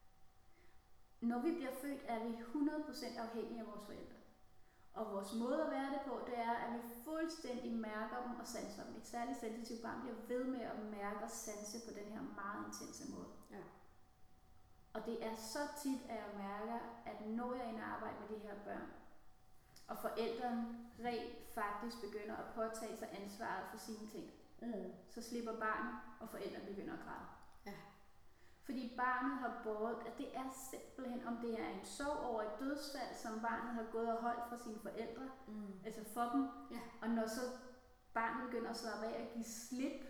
Når vi bliver født, er vi 100% afhængige af vores forældre. Og vores måde at være det på, det er, at vi fuldstændig mærker dem og sanser dem. Et særligt sensitivt barn bliver ved med at mærke og sanse på den her meget intense måde. Ja. Og det er så tit, at jeg mærker, at når jeg er inde og arbejde med de her børn, og forældrene rent faktisk begynder at påtage sig ansvaret for sine ting, så slipper barnet, og forældrene begynder at græde. Ja. Fordi barnet har båret, at det er simpelthen, om det er en sorg over et dødsfald, som barnet har gået og holdt fra sine forældre, altså for dem, og når så barnet begynder at slappe af og give slip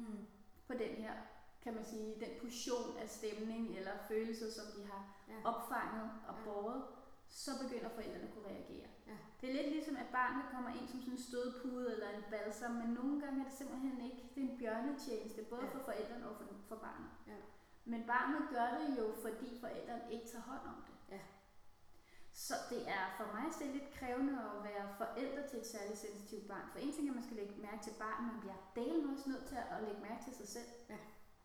på den her, kan man sige, den portion af stemning eller følelser, som de har opfanget og båret, så begynder forældrene at kunne reagere. Ja. Det er lidt ligesom, at barnet kommer ind som sådan en stødpude eller en balsam, men nogle gange er det simpelthen ikke. Det er en bjørnetjeneste, både for forældrene og for barnet. Ja. Men barnet gør det jo, fordi forældrene ikke tager hånd om det. Ja. Så det er for mig selv lidt krævende at være forældre til et særligt sensitivt barn. For en ting er, at man skal lægge mærke til barnet, men bliver delen også nødt til at lægge mærke til sig selv. Ja.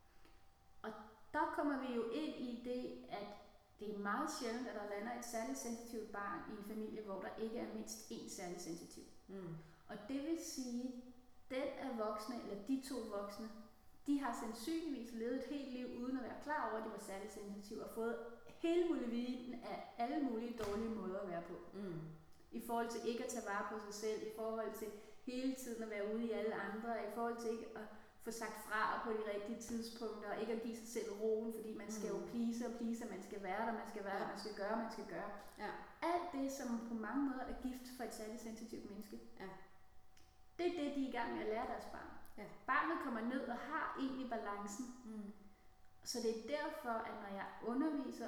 Og der kommer vi jo ind i det, at det er meget sjældent, at der lander et særligt sensitivt barn i en familie, hvor der ikke er mindst én særlig sensitiv. Og det vil sige, den af voksne, eller de to voksne, de har sandsynligvis levet et helt liv uden at være klar over, at de var særligt sensitive, og fået hele muligheden af alle mulige dårlige måder at være på. I forhold til ikke at tage vare på sig selv, i forhold til hele tiden at være ude i alle andre, i forhold til ikke at få sagt fra på de rigtige tidspunkter, og ikke at give sig selv roen, fordi man skal jo please, man skal være der, man skal være der, man skal gøre. Ja. Alt det, som på mange måder er gift for et særligt sensitivt menneske. Ja. Det er det, de er i gang med at lære deres barn. Ja. Barnet kommer ned og har egentlig balancen. Så det er derfor, at når jeg underviser,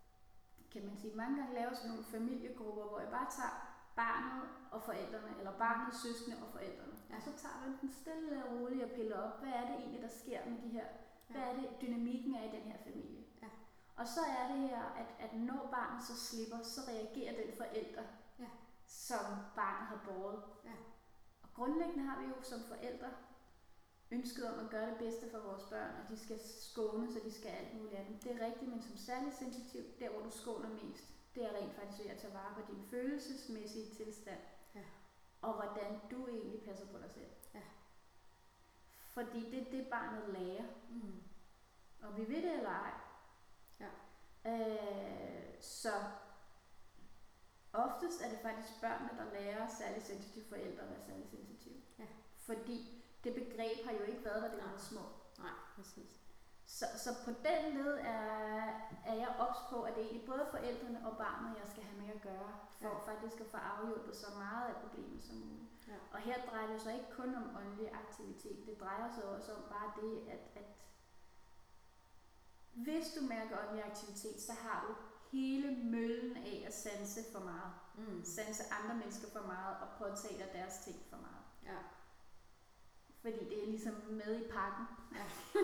kan man sige, mange gange laver sådan nogle familiegrupper, hvor jeg bare tager barnet og forældrene, eller barnets søskende og forældrene. Ja. Og så tager vi den stille og roligt og piller op, hvad er det egentlig, der sker med de her, hvad er det, dynamikken er i den her familie. Ja. Og så er det her, at når barnet så slipper, så reagerer den forælder, som barnet har båret. Ja. Og grundlæggende har vi jo som forældre ønsket om at gøre det bedste for vores børn, og de skal skåne, så de skal alt muligt andet. Det er rigtigt, men som særligt sensitiv, der hvor du skåner mest, det er rent faktisk ved at tage vare på din følelsesmæssige tilstand, og hvordan du egentlig passer på dig selv. Ja. Fordi det er det, barnet lærer. Og vi ved det eller ej. Ja. Så oftest er det faktisk børnene, der lærer særligt sensitive forældre at være særligt sensitive. Ja. Fordi det begreb har jo ikke været der, det var små. Nej, præcis. Så på den led er jeg ops på, at det er egentlig både forældrene og barnet, jeg skal have med at gøre, for faktisk at få afhjulpet så meget af problemet som muligt. Ja. Og her drejer det sig ikke kun om åndelig aktivitet, det drejer sig også om bare det, at hvis du mærker åndelig aktivitet, så har du hele møllen af at sanse for meget. Sanse andre mennesker for meget og påtage dig deres ting for meget. Ja. Fordi det er ligesom med i pakken. Ja.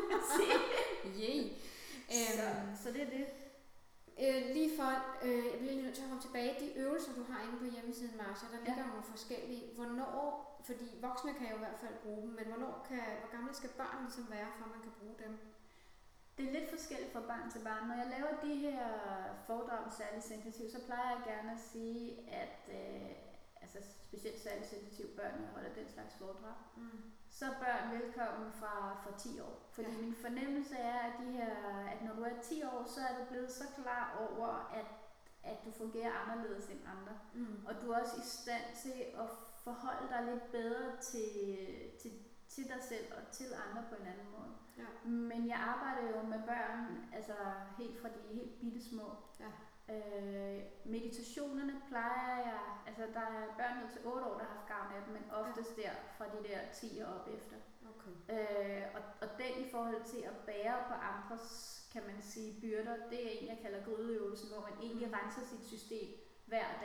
Så det er det. Lige for, jeg bliver lige nødt til at komme tilbage, de øvelser du har inde på hjemmesiden, Marcia, der ligger nogle forskellige. Hvornår, fordi voksne kan jo i hvert fald bruge dem, men hvor gamle skal børn ligesom være, for man kan bruge dem? Det er lidt forskelligt fra barn til barn. Når jeg laver de her foredrag om særligt sensitiv, så plejer jeg gerne at sige, at altså specielt særligt sensitive børn, jeg holder den slags foredrag, så er børn velkommen fra 10 år. Fordi min fornemmelse er, at når du er 10 år, så er du blevet så klar over, at du fungerer anderledes end andre. Og du er også i stand til at forholde dig lidt bedre til dig selv og til andre på en anden måde. Ja. Men jeg arbejder jo med børn, altså helt fra de helt bitte små. Ja. Meditationerne plejer jeg, altså der er børn ned til 8 år, der har haft gavn af dem, men oftest der fra de der 10 og op efter. Okay. Og den i forhold til at bære på andres, kan man sige, byrder, det er en, jeg kalder grydeøvelsen, hvor man egentlig renser sit system hver dag.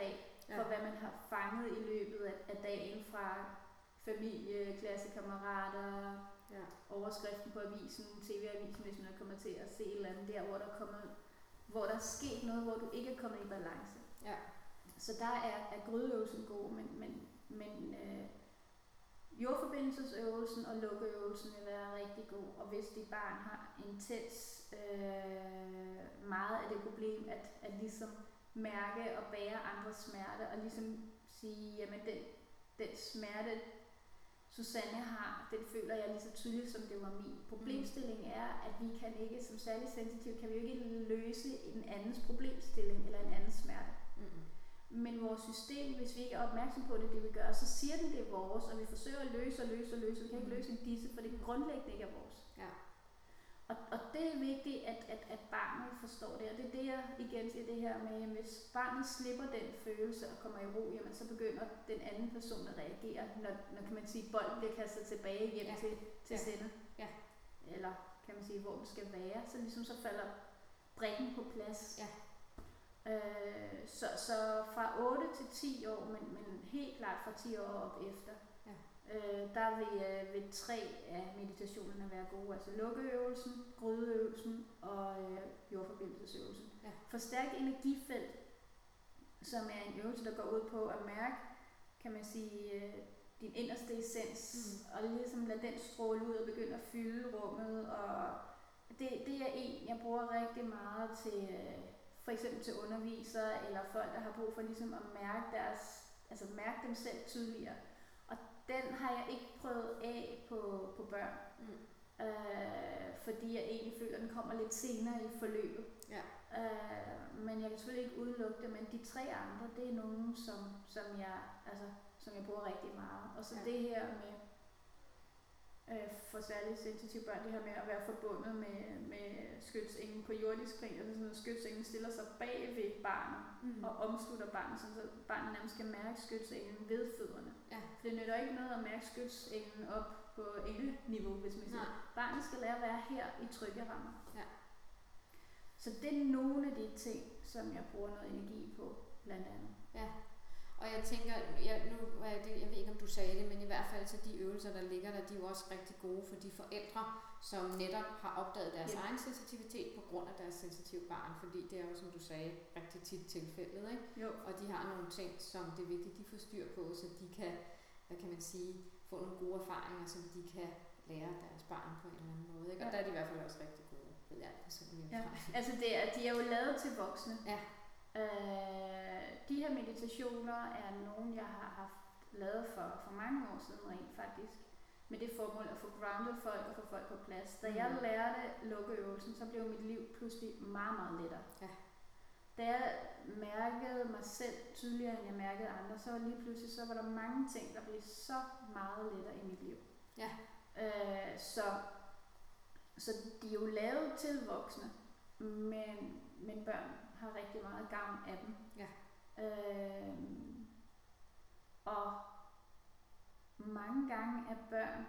for hvad man har fanget i løbet af dagen fra familie, klassekammerater, overskriften på avisen, TV-avisen, hvis man er kommet til at se et eller andet der, hvor der er sket noget, hvor du ikke er kommet i balance. Ja. Så der er grydeøvelsen god, men jordforbindelsesøvelsen og lukkeøvelsen vil være rigtig god, og hvis dit barn har intens meget af det problem, at ligesom mærke og bære andres smerte, og ligesom sige, jamen den smerte, Susanne har, den føler jeg lige så tydeligt, som det var min. Problemstillingen er, at vi kan ikke, som særlig sensitiv, kan vi jo ikke løse en andens problemstilling eller en andens smerte. Men vores system, hvis vi ikke er opmærksom på det vi gør, så siger den, det er vores, og vi forsøger at løse. Vi kan ikke løse en disse, for det grundlæggende ikke er vores. Ja. Og det er vigtigt, at barnet forstår det. Og det er det, jeg igen siger det her med, at hvis barnet slipper den følelse og kommer i ro, jamen, så begynder den anden person at reagere, når kan man sige, bolden bliver kastet tilbage hjem til sender. Ja. Eller kan man sige, hvor den skal være. Så ligesom så falder brikken på plads. Ja. Så fra 8 til 10 år, men helt klart fra 10 år op efter, der vil 3 af meditationerne være gode. Altså lukkeøvelsen, grydeøvelsen og jordforbindelsesøvelsen. Ja. Forstærk energifelt, som er en øvelse, der går ud på at mærke, kan man sige, din inderste essens, og ligesom lade den stråle ud og begynde at fylde rummet. Og det er en, jeg bruger rigtig meget til for eksempel til undervisere eller folk, der har brug for ligesom at mærke dem selv tydeligere. Og den har jeg ikke prøvet af på børn, fordi jeg egentlig føler, at den kommer lidt senere i forløbet. Ja. Men jeg kan selvfølgelig ikke udelukke det, men de 3 andre, det er nogen, som jeg bruger rigtig meget. Og så det her med for særligt sensitive børn, det her med at være forbundet med skytsenglen på jordisk plan, altså sådan at skytsenglen stiller sig bag ved barnet og omslutter barnet, så barnet nærmest skal mærke skytsenglen ved fødderne. Ja. For det nytter ikke noget at mærke skytsenglen op på engleniveau, hvis man siger. Barnet skal lære at være her i trygge rammer. Ja. Så det er nogle af de ting, som jeg bruger noget energi på, blandt andet. Ja. Og jeg tænker, jeg ved ikke om du sagde det, men i hvert fald så de øvelser, der ligger der, de er jo også rigtig gode for de forældre, som netop har opdaget deres egen sensitivitet på grund af deres sensitive barn, fordi det er jo, som du sagde, rigtig tit tilfældet, ikke? Jo. Og de har nogle ting, som det er vigtigt, de får styr på, så de kan, hvad kan man sige, få nogle gode erfaringer, som de kan lære deres barn på en eller anden måde, ikke? Og der er de i hvert fald også rigtig gode, ved jeg personligt. Ja. Altså de er jo lavet til voksne. Ja. De her meditationer er nogle, jeg har haft lavet for mange år siden rent faktisk, med det formål at få grounded folk og få folk på plads. Da jeg lærte lukkeøvelsen, så blev mit liv pludselig meget, meget lettere. Ja. Da jeg mærkede mig selv tydeligere, end jeg mærkede andre, så var lige pludselig så var der mange ting, der blev så meget lettere i mit liv. Ja. Så de er jo lavet til voksne, men børn har rigtig meget gavn af dem. Ja. Og mange gange er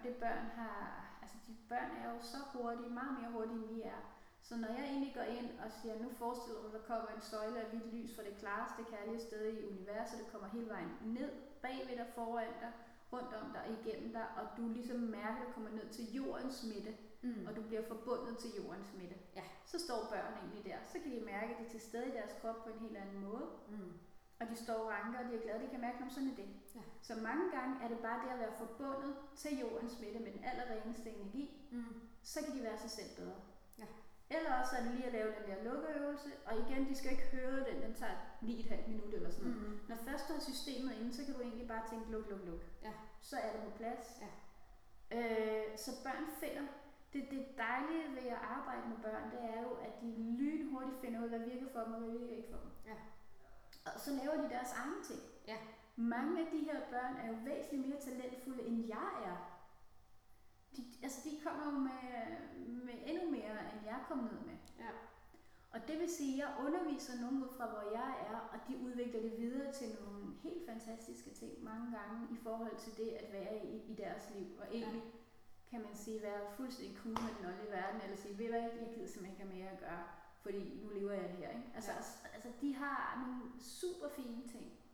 de børn er jo så hurtige, meget mere hurtige end vi er. Så når jeg egentlig går ind og siger, nu forestiller du, der kommer en søjle af hvidt lys fra det klareste kærlige sted i universet, det kommer hele vejen ned, bagved dig, foran dig, rundt om dig, igennem dig, og du ligesom mærker, at du kommer ned til jordens midte, og du bliver forbundet til jordens midte. Ja. Så står børn egentlig der. Så kan de mærke, at de er til stede i deres krop på en helt anden måde. Og de står ranker, og de er glade, de kan mærke, om sådan er det. Ja. Så mange gange er det bare det at være forbundet til jordens midte med den allerreneste energi, så kan de være sig selv bedre. Ja. Eller også er det lige at lave den der lukkeøvelse, og igen, de skal ikke høre den tager 9,5 minutter eller sådan noget. Når først du har systemet inde, så kan du egentlig bare tænke luk. Ja. Så er det på plads. Ja. Så børn finder, det dejlige ved at arbejde med børn, det er jo, at de lynhurtigt finder ud af, hvad virker for dem, og hvad virker ikke for dem. Ja. Og så laver de deres egne ting. Ja. Mange af de her børn er jo væsentligt mere talentfulde, end jeg er. De kommer jo med endnu mere, end jeg kom ned med. Ja. Og det vil sige, at jeg underviser nogen ud fra, hvor jeg er, og de udvikler det videre til nogle helt fantastiske ting mange gange i forhold til det at være i deres liv. Og egentlig kan man sige, være fuldstændig cool med den åndelige verden, eller sige, ved hvad, jeg gider simpelthen ikke have mere at gøre, fordi nu lever jeg det her. Ikke? Altså, de har nogle super fine ting.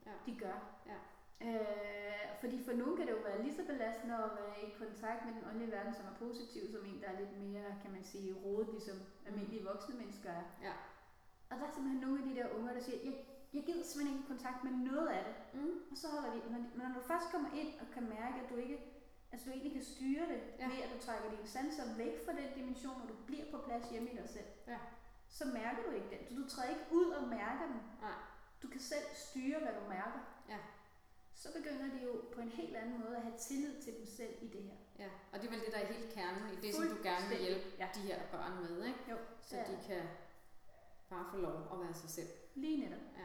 de gør. Ja. Fordi for nogen kan det jo være lige så belastende at være i kontakt med den åndelige verden, som er positiv, som en, der er lidt mere, kan man sige, rodet, ligesom almindelige voksne mennesker er. Ja. Og der er simpelthen nogle af de der unger, der siger, jeg gider simpelthen ikke i kontakt med noget af det. Og så holder vi, når du først kommer ind og kan mærke, at du ikke, altså du egentlig kan styre det, ved at du trækker dine sanser væk fra den dimension, og du bliver på plads hjemme i dig selv, så mærker du ikke den. Du træder ikke ud og mærker den. Nej. Du kan selv styre, hvad du mærker. Ja. Så begynder de jo på en helt anden måde at have tillid til dem selv i det her. Ja, og det er vel det, der er helt kernen i det, som du gerne vil hjælpe de her børn med, ikke? Jo, så de kan bare få lov at være sig selv. Lige netop. Ja.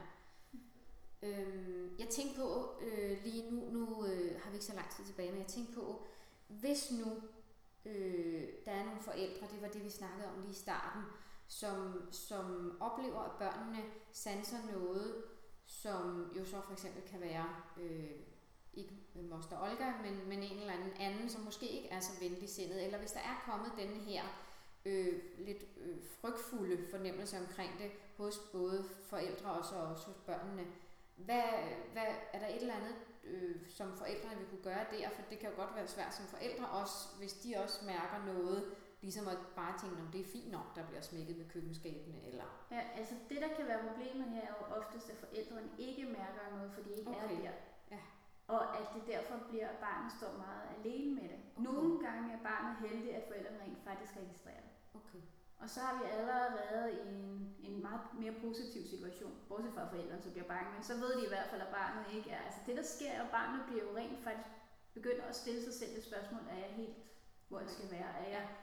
Jeg tænkte på, lige nu har vi ikke så lang tid tilbage, men jeg tænkte på, hvis nu der er nogle forældre, det var det, vi snakkede om lige i starten, som oplever, at børnene sanser noget, som jo så for eksempel kan være, ikke moster Olga, men en eller anden, som måske ikke er så venligsindet, eller hvis der er kommet denne her lidt frygtfulde fornemmelse omkring det hos både forældre og så også hos børnene. Hvad er der et eller andet, som forældrene vil kunne gøre der? For det kan jo godt være svært som forældre også, hvis de også mærker noget, ligesom at bare tænke, om det er fint nok, der bliver smækket med køkkenskabene, eller... Ja, altså det, der kan være problemet her, er jo oftest, at forældrene ikke mærker noget, fordi de ikke er der. Ja. Og at det derfor bliver, at barnet står meget alene med det. Nogle gange er barnet heldig, at forældrene rent faktisk registrerer det. Okay. Og så har vi allerede i en meget mere positiv situation, bortset fra forældrene, så bliver bange, men så ved de i hvert fald, at barnet ikke er. Altså det, der sker, er, at barnet bliver jo rent faktisk begynder at stille sig selv et spørgsmål, er jeg helt, hvor jeg skal være?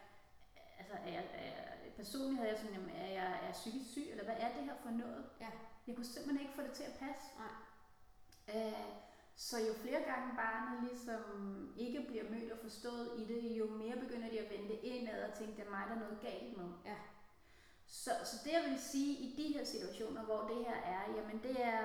Personligt havde jeg sådan, jamen, er jeg psykisk syg, eller hvad er det her for noget? Ja. Jeg kunne simpelthen ikke få det til at passe. Nej. Så jo flere gange barnet ligesom ikke bliver mødt og forstået i det, jo mere begynder de at vende indad og tænke, det er mig, der er noget galt med. Ja. Så det jeg vil sige i de her situationer, hvor det her er, jamen det er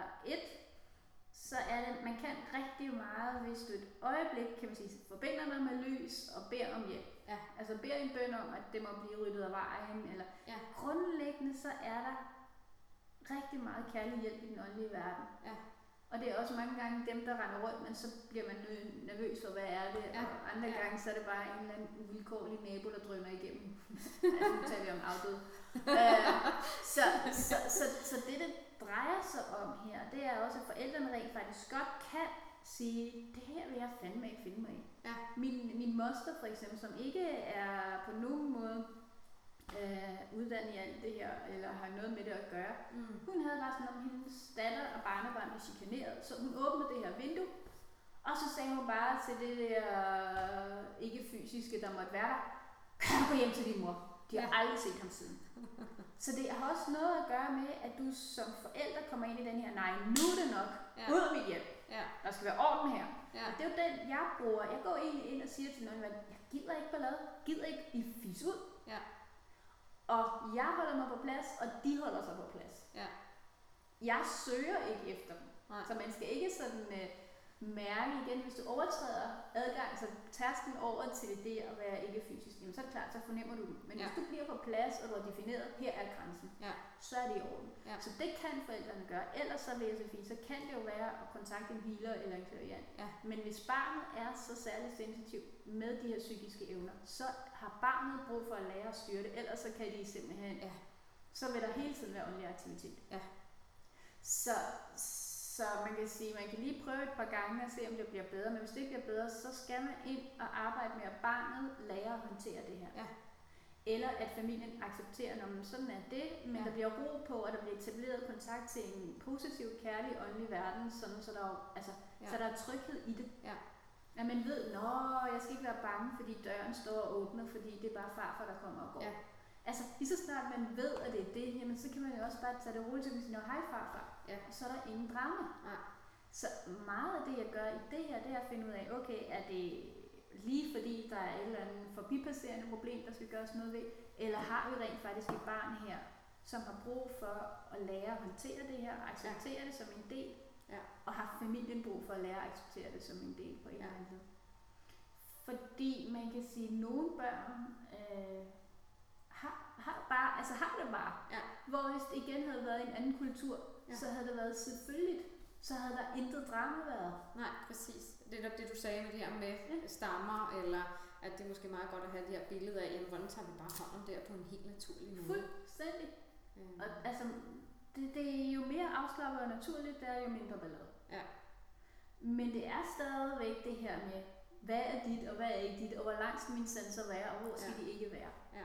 så er det, man kan rigtig meget, hvis du et øjeblik, kan man sige, forbinder dig med lys og beder om hjælp. Ja. Altså beder en bøn om, at det må blive ryddet af vejen, eller grundlæggende så er der rigtig meget kærlig hjælp i den åndelige verden. Ja. Og det er også mange gange dem, der render rundt, men så bliver man nervøs for, hvad er det, og andre gange så er det bare en eller anden uvilkårlig nabo, der drøner igennem. Altså nu taler vi om afdød. Så det drejer sig om her, det er også, at forældrene rent faktisk godt kan sige, det her vil jeg fandme ikke finde mig i. Ja. Min moster for eksempel, som ikke er på nogen måde uddannet i alt det her, eller har noget med det at gøre. Hun havde bare sådan, om hendes datter og barnebarn blev chikaneret, så hun åbnede det her vindue, og så sagde hun bare til det der ikke fysiske, der måtte være der, kan du gå hjem til din mor? De har aldrig set ham siden. Så det har også noget at gøre med, at du som forælder kommer ind i den her, nej, nu er det nok, ud af mit hjem. Ja. Der skal være orden her. Ja. Og det er jo den, jeg bruger. Jeg går egentlig ind og siger til nogen, jeg gider ikke ballade, gider ikke, I fis ud. Ja. Og jeg holder mig på plads, og de holder sig på plads. Ja. Jeg søger ikke efter dem. Nej. Så man skal ikke sådan mærke igen, hvis du overtræder adgang, så tærsken over til det at være ikke fysisk, jamen så er det klart, så fornemmer du det. Men hvis du bliver på plads, og du har defineret, her er grænsen, så er det i orden. Ja. Så det kan forældrene gøre. Ellers så vil jeg så kan det jo være at kontakte en healer eller en klariant. Ja. Men hvis barnet er så særligt sensitiv med de her psykiske evner, så har barnet brug for at lære at styre det, ellers så kan de simpelthen, så vil der hele tiden være åndelig aktivitet. Ja. Så man kan sige, man kan lige prøve et par gange og se, om det bliver bedre, men hvis det ikke bliver bedre, så skal man ind og arbejde med, at barnet lærer at håndtere det her. Ja. Eller at familien accepterer, når man sådan er det, men der bliver ro på, og der bliver etableret kontakt til en positiv, kærlig, åndelig verden, sådan, så der er tryghed i det. Ja. At man ved, jeg skal ikke være bange, fordi døren står og åbner, fordi det er bare farfar, der kommer og går. Ja. Altså, lige så snart man ved, at det er det, jamen, så kan man jo også bare tage det roligt til at sige, hej farfar, og så er der ingen drama. Nej. Så meget af det, jeg gør i det her, det er at finde ud af, okay, er det lige fordi, der er et eller andet forbipasserende problem, der skal gøres noget ved, eller har vi rent faktisk et barn her, som har brug for at lære at håndtere det her, og acceptere det som en del, og har familien brug for at lære at acceptere det som en del på en eller anden måde. Fordi man kan sige, at nogle børn har det bare. Hvor hvis det igen havde været en anden kultur, så havde det været selvfølgelig så havde der intet drama været. Nej, præcis. Det er det, du sagde med det her med stammer, eller at det er måske meget godt at have det her billede af, jamen, hvordan tager vi bare hånd om det på en helt naturlig måde. Fuldstændig. Og altså, det er jo mere afslappet og naturligt, der er jo mindre ballade. Ja. Men det er stadigvæk det her med, hvad er dit, og hvad er ikke dit, og hvor langt skal mine sanser være, og hvor skal de ikke være. Ja.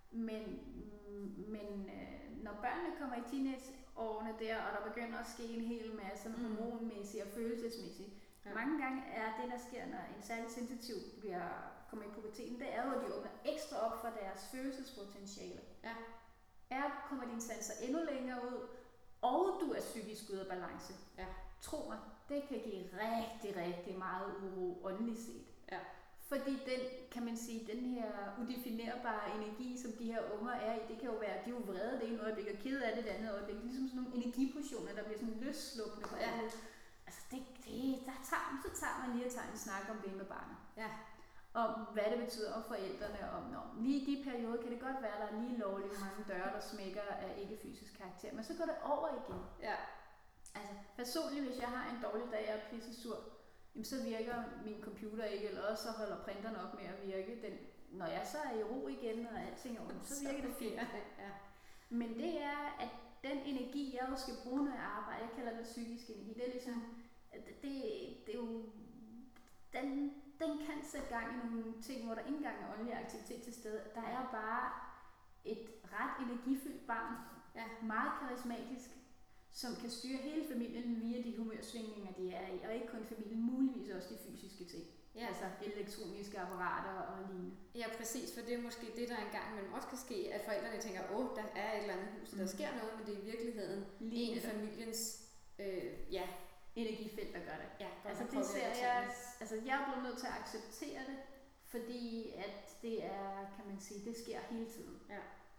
Men når børnene kommer i teenageårene der, og der begynder at ske en hel masse hormonmæssigt og følelsesmæssigt, mange gange er det, der sker, når en særlig sensitiv kommer i puberteten, det er jo, at de åbner ekstra op for deres følelsespotentiale. Ja. Kommer dine sanser endnu længere ud, og du er psykisk ude af balance. Ja. Tro mig, det kan give rigtig, rigtig meget uro åndeligt set. Ja. Fordi den her udefinerbare energi, som de her unger er i, det kan jo være, de er jo vrede det ene øjeblik og kede af det andet øjeblik. Ligesom sådan nogle energiportioner, der bliver sådan løsslupende på alt. Altså så tager man lige at tage en snak om det med barnet. Ja. Om hvad det betyder om forældrene, om lige i de perioder kan det godt være, at der er lige lovligt mange døre, der smækker af ikke-fysisk karakter, men så går det over igen. Ja. Altså personligt, hvis jeg har en dårlig dag og er pissesur, jamen så virker min computer ikke, eller også så holder printeren op med at virke. Når jeg så er i ro igen, og alting er ordentligt, så virker det fint. Ja. Men det er, at den energi, jeg jo skal bruge, når jeg arbejder, jeg kalder det psykisk energi, det er ligesom, det er jo, den kan sætte gang i nogle ting, hvor der ikke engang er åndelig aktivitet til stede. Der er bare et ret energifyldt barn, meget karismatisk, som kan styre hele familien via de humørsvingninger, de er i, og ikke kun familien, muligvis også de fysiske ting. Ja. Altså elektroniske apparater og lignende. Ja, præcis, for det er måske det, der engang imellem også kan ske, at forældrene tænker, der er et eller andet hus, der sker noget, men det er i virkeligheden en af familiens energifelt, der gør det. Ja, altså det ser jeg, jeg er blevet nødt til at acceptere det, fordi at det er, kan man sige, det sker hele tiden. Ja.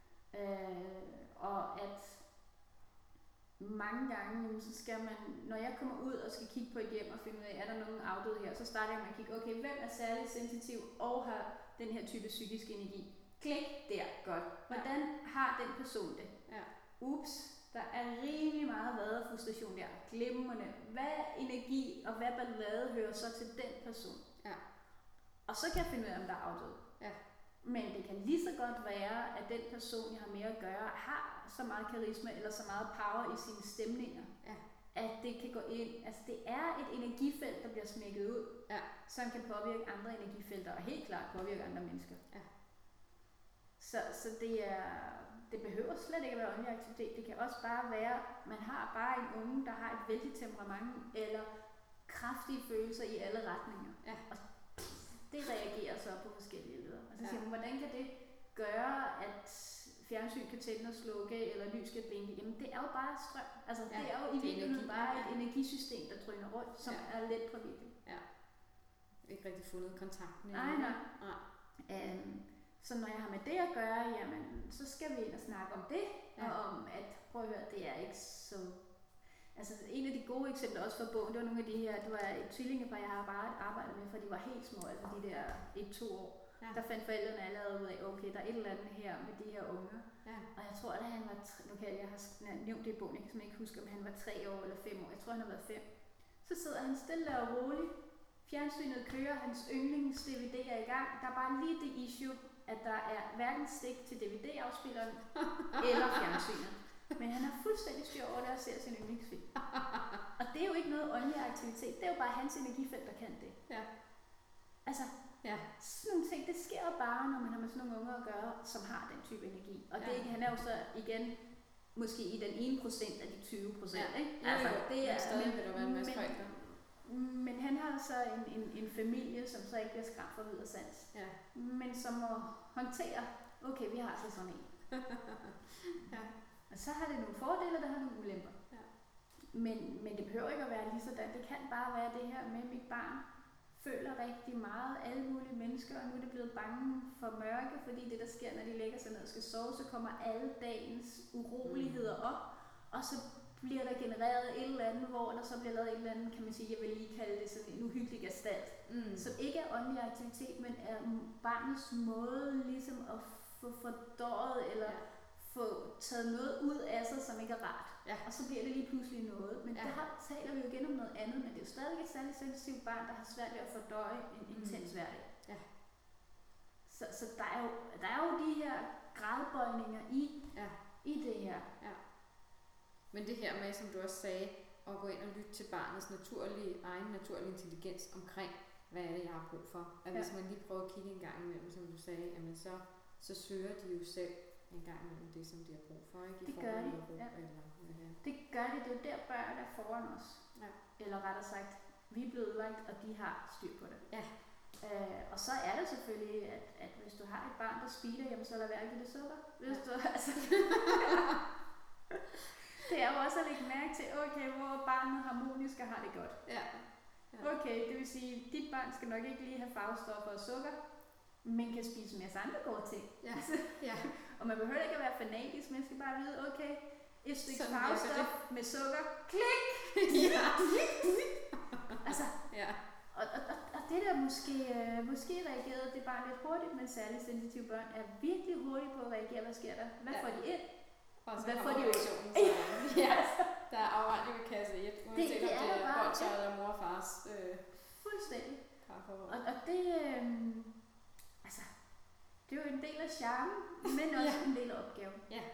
Og at mange gange, så skal man, når jeg kommer ud og skal kigge på et hjem og finde ud af, er der nogen afdøde her, så starter jeg med at kigge, okay, hvem er særligt sensitiv og har den her type psykisk energi? Klik der, godt. Hvordan har den person det? Ja. Ups, der er rimelig meget vrede og frustration der. Glimrende. Hvad energi og hvad ballade hører så til den person? Ja. Og så kan jeg finde ud af, om der er afdøde. Ja. Men det kan lige så godt være, at den person, jeg har med at gøre, har så meget karisma eller så meget power i sine stemninger, at det kan gå ind. Altså det er et energifelt, der bliver smækket ud, som kan påvirke andre energifelter, og helt klart påvirke andre mennesker. Ja. Så det behøver slet ikke at være åndelig aktivitet. Det kan også bare være, man har bare en unge, der har et vældigt temperament, eller kraftige følelser i alle retninger. Ja. Og det reagerer så på forskellige leder. Og så siger man, hvordan kan det gøre, at fjernsyn kan tænde og slukke, eller lys kan blinke? Jamen det er jo bare strøm. Altså det er jo i virkeligheden bare et energisystem, der drøner rundt, som er let påvirkeligt. Ja. Ikke rigtig fundet kontakten. Nej. Så når jeg har med det at gøre, jamen, så skal vi ind og snakke om det, og om at, prøv at høre, det er ikke så... Altså en af de gode eksempler også fra bogen, det var nogle af de her, det var et tvillingepar, jeg har bare arbejdet med, for de var helt små, altså de der 1-2 år. Ja. Der fandt forældrene allerede ud af, okay, der er et eller andet her med de her unger. Ja. Og jeg tror, at han var, jeg har nævnt det i bogen, jeg kan ikke huske, om han var 3 år eller 5 år, jeg tror, han har været 5. Så sidder han stille og roligt, fjernsynet kører, hans yndlings DVD er i gang, der er bare lige det issue, at der er hverken stik til DVD-afspilleren eller fjernsynet. Men han har fuldstændig styr over det og ser sin yndlingsfilm. Og det er jo ikke noget åndelig aktivitet, det er jo bare hans energifelt, der kan det. Ja. Altså, sådan nogle ting, det sker jo bare, når man har med sådan nogle unger at gøre, som har den type energi. Og det, han er jo så igen, måske i den 1% af de 20%, ikke? Altså, det er stadig, vil der være en masse forældre. Men han har så en familie, som så ikke bliver skræmt for vid og sans. Ja. Men som må håndtere, okay, vi har så sådan en. Og så har det nogle fordele, og der har nogle ulemper. Ja. Men det behøver ikke at være lige sådan. Det kan bare være det her med, at mit barn føler rigtig meget alle mulige mennesker, og nu er det blevet bange for mørke, fordi det der sker, når de lægger sig ned og skal sove, så kommer alle dagens uroligheder op, og så bliver der genereret et eller andet, hvor der så bliver lavet et eller andet, kan man sige, jeg vil lige kalde det sådan en uhyggelig gestalt, som ikke er åndelig aktivitet, men er barnets måde ligesom at få fordøjet eller få taget noget ud af sig, som ikke er rart. Ja. Og så bliver det lige pludselig noget. Men der taler vi jo igen om noget andet, men det er jo stadig et særligt sensitivt barn, der har svært ved at fordøje en intens hverdag. Ja. Så der er jo de her gradbøjninger i det her. Ja. Men det her med, som du også sagde, at gå ind og lytte til barnets egen naturlige intelligens omkring, hvad er det, jeg har brug for. At hvis man lige prøver at kigge en gang imellem, som du sagde, jamen så søger de jo selv en gang imellem det, som de har brug for. Ikke? Det gør de. Ja. Det gør de. Det er jo der børn er foran os. Ja. Eller rettere sagt, vi er blevet udvalgt, og de har styr på det. Ja. Og så er det selvfølgelig, at hvis du har et barn, der speeder, jamen så lad være at give det sukker. Hvis du, altså, det er jo også at lægge mærke til, okay, hvor barnet harmonisk og har det godt. Ja. Okay, det vil sige, at dit barn skal nok ikke lige have farvestoffer og sukker, men kan spise en masse andre gode ting. Ja. Ja. Og man behøver ikke at være fanatisk, man skal bare vide, okay, et stykke farvestof med sukker, klik! Ja. Altså, ja. Og det der måske reagerede det bare lidt hurtigt, men særligt sensitive børn er virkelig hurtigt på at reagere, hvad sker der? Hvad får de ind? Og hvad får de ud? Ja, der er afregning ved kasse 1, uanset om det er boltøjet eller mor og fars fuldstændig. Parforhold. Og det, altså, det er jo en del af charmen, men også en del af opgaven. Ja,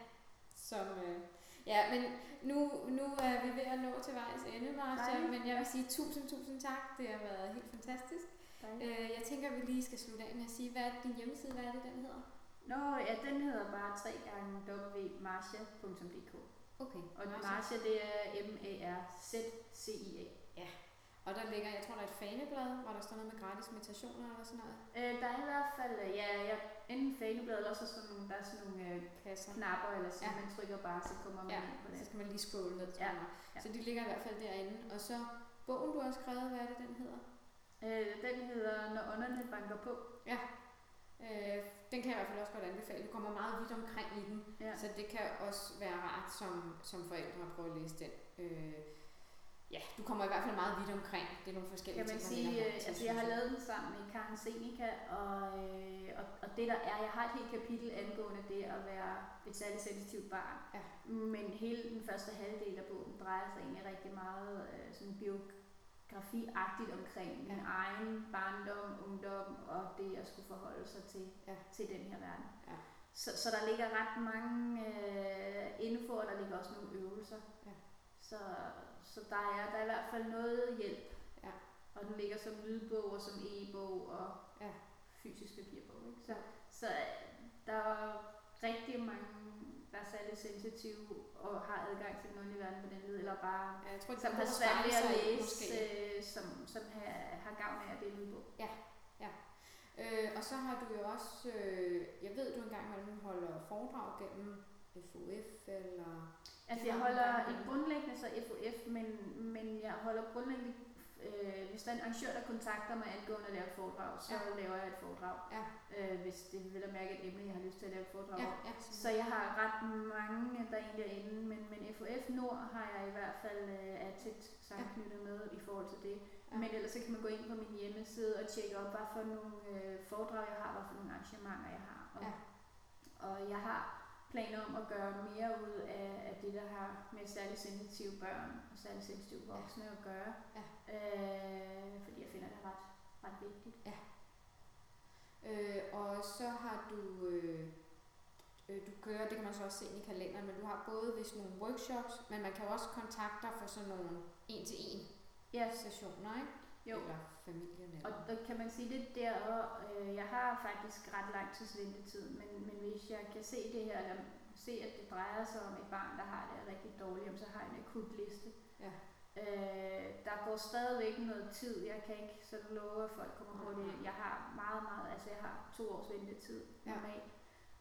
men nu er vi ved at nå til vejs ende, Marcia, men jeg vil sige tusind tak. Det har været helt fantastisk. Jeg tænker, at vi lige skal slutte af med at sige, hvad er din hjemmeside, hvad er det, den hedder? Den hedder bare 3x www.marcia.dk. Okay. Og Marcia, det er MARZCIA. Ja. Og der ligger, jeg tror, der er et faneblad, hvor der står noget med gratis meditationer eller sådan noget. Der er i hvert fald, enten faneblad eller også sådan nogle, der er sådan nogle knapper, eller sådan, man trykker bare, så kommer man ind på det. Så skal man lige scrolle ned, tror jeg. Så de ligger i hvert fald derinde. Og så bogen, du har skrevet, hvad er det, den hedder? Den hedder Når ånderne banker på. Ja. Den kan jeg i hvert fald også godt anbefale. Du kommer meget vidt omkring i den, så det kan også være rart som forældre at prøve at læse den. Du kommer i hvert fald meget vidt omkring. Det er nogle forskellige ting, man sige, altså jeg har lavet den sammen med Karen Seneca, og det der er, jeg har et helt kapitel angående det at være et særligt sensitivt barn. Ja. Men hele den første halvdel af bogen drejer sig egentlig rigtig meget sådan biografi-agtigt omkring min egen barndom, ungdom og det at skulle forholde sig til den her verden. Ja. Så der ligger ret mange info, og der ligger også nogle øvelser. Ja. Så der er i hvert fald noget hjælp. Ja. Og den ligger som lydbog og som e-bog og fysisk papirbog. Ikke? Så der er rigtig mange, der er særligt sensitive og har adgang til den åndelige verden på den led, eller bare som har svært ved at læse, som har gavn af at det er lydbog. Ja. Og så har du jo også, jeg ved du engang imellem holder foredrag gennem FOF eller... Altså jeg holder ikke grundlæggende så FOF, men jeg holder grundlæggende, hvis der er en arrangør, der kontakter mig angående at lave et foredrag, så laver jeg et foredrag. Ja. Hvis det vil at mærke et emne, jeg har lyst til at lave et foredrag om. Ja, så jeg har ret mange, der egentlig er inde, men FOF Nord har jeg i hvert fald er tæt sammenknyttet med i forhold til det. Ja. Men ellers så kan man gå ind på min hjemmeside og tjekke op, hvad for nogle foredrag jeg har, hvad for nogle arrangementer jeg har. Og jeg har planer om at gøre mere ud af det, der har med særligt sensitive børn og særligt sensitive voksne at gøre. Ja. Fordi jeg finder det ret vigtigt. Ja. Og så har du kører, det kan man så også se i kalenderen, men du har både vist nogle workshops, men man kan jo også kontakte dig for sådan nogle 1-til-1 sessioner, ikke? Jo. Eller familien. Og der kan man sige det der, og jeg har faktisk ret lang tids ventetid, men hvis jeg kan se det her, eller se at det drejer sig om et barn, der har det rigtig dårligt, så har jeg en akut liste. Ja. Der går stadigvæk noget tid, jeg kan ikke sådan love, at folk kommer hurtigt. Jeg har meget, altså jeg har 2 års ventetid normalt.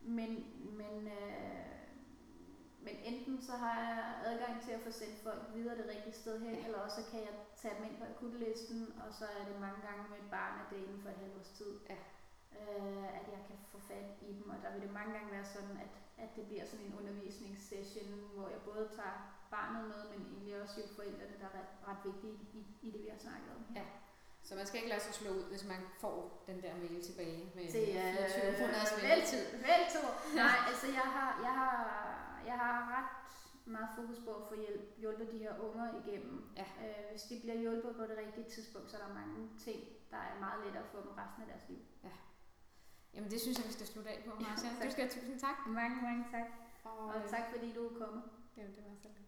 Men enten så har jeg adgang til at få sendt folk videre det rigtige sted hen, eller også kan jeg tage dem ind på akutlisten, og så er det mange gange med et barn, at det er inden for et halvt års tid, at jeg kan få fat i dem. Og der vil det mange gange være sådan, at det bliver sådan en undervisningssession, hvor jeg både tager barnet med, men egentlig også jo forældrene, der er ret vigtige i det, vi har snakket om her. Ja. Så man skal ikke lade sig slå ud, hvis man får den der mail tilbage med Det er 24 måneders væltid. Nej, altså jeg har ret meget fokus på at få hjulpet de her unger igennem. Ja. Hvis de bliver hjulpet på det rigtige tidspunkt, så er der mange ting, der er meget lettere for dem resten af deres liv. Ja. Jamen det synes jeg, vi skal slutte af på, Marcia. Du skal have tusind tak. Mange tak. Og tak fordi du er kommet. Jamen det var så lidt.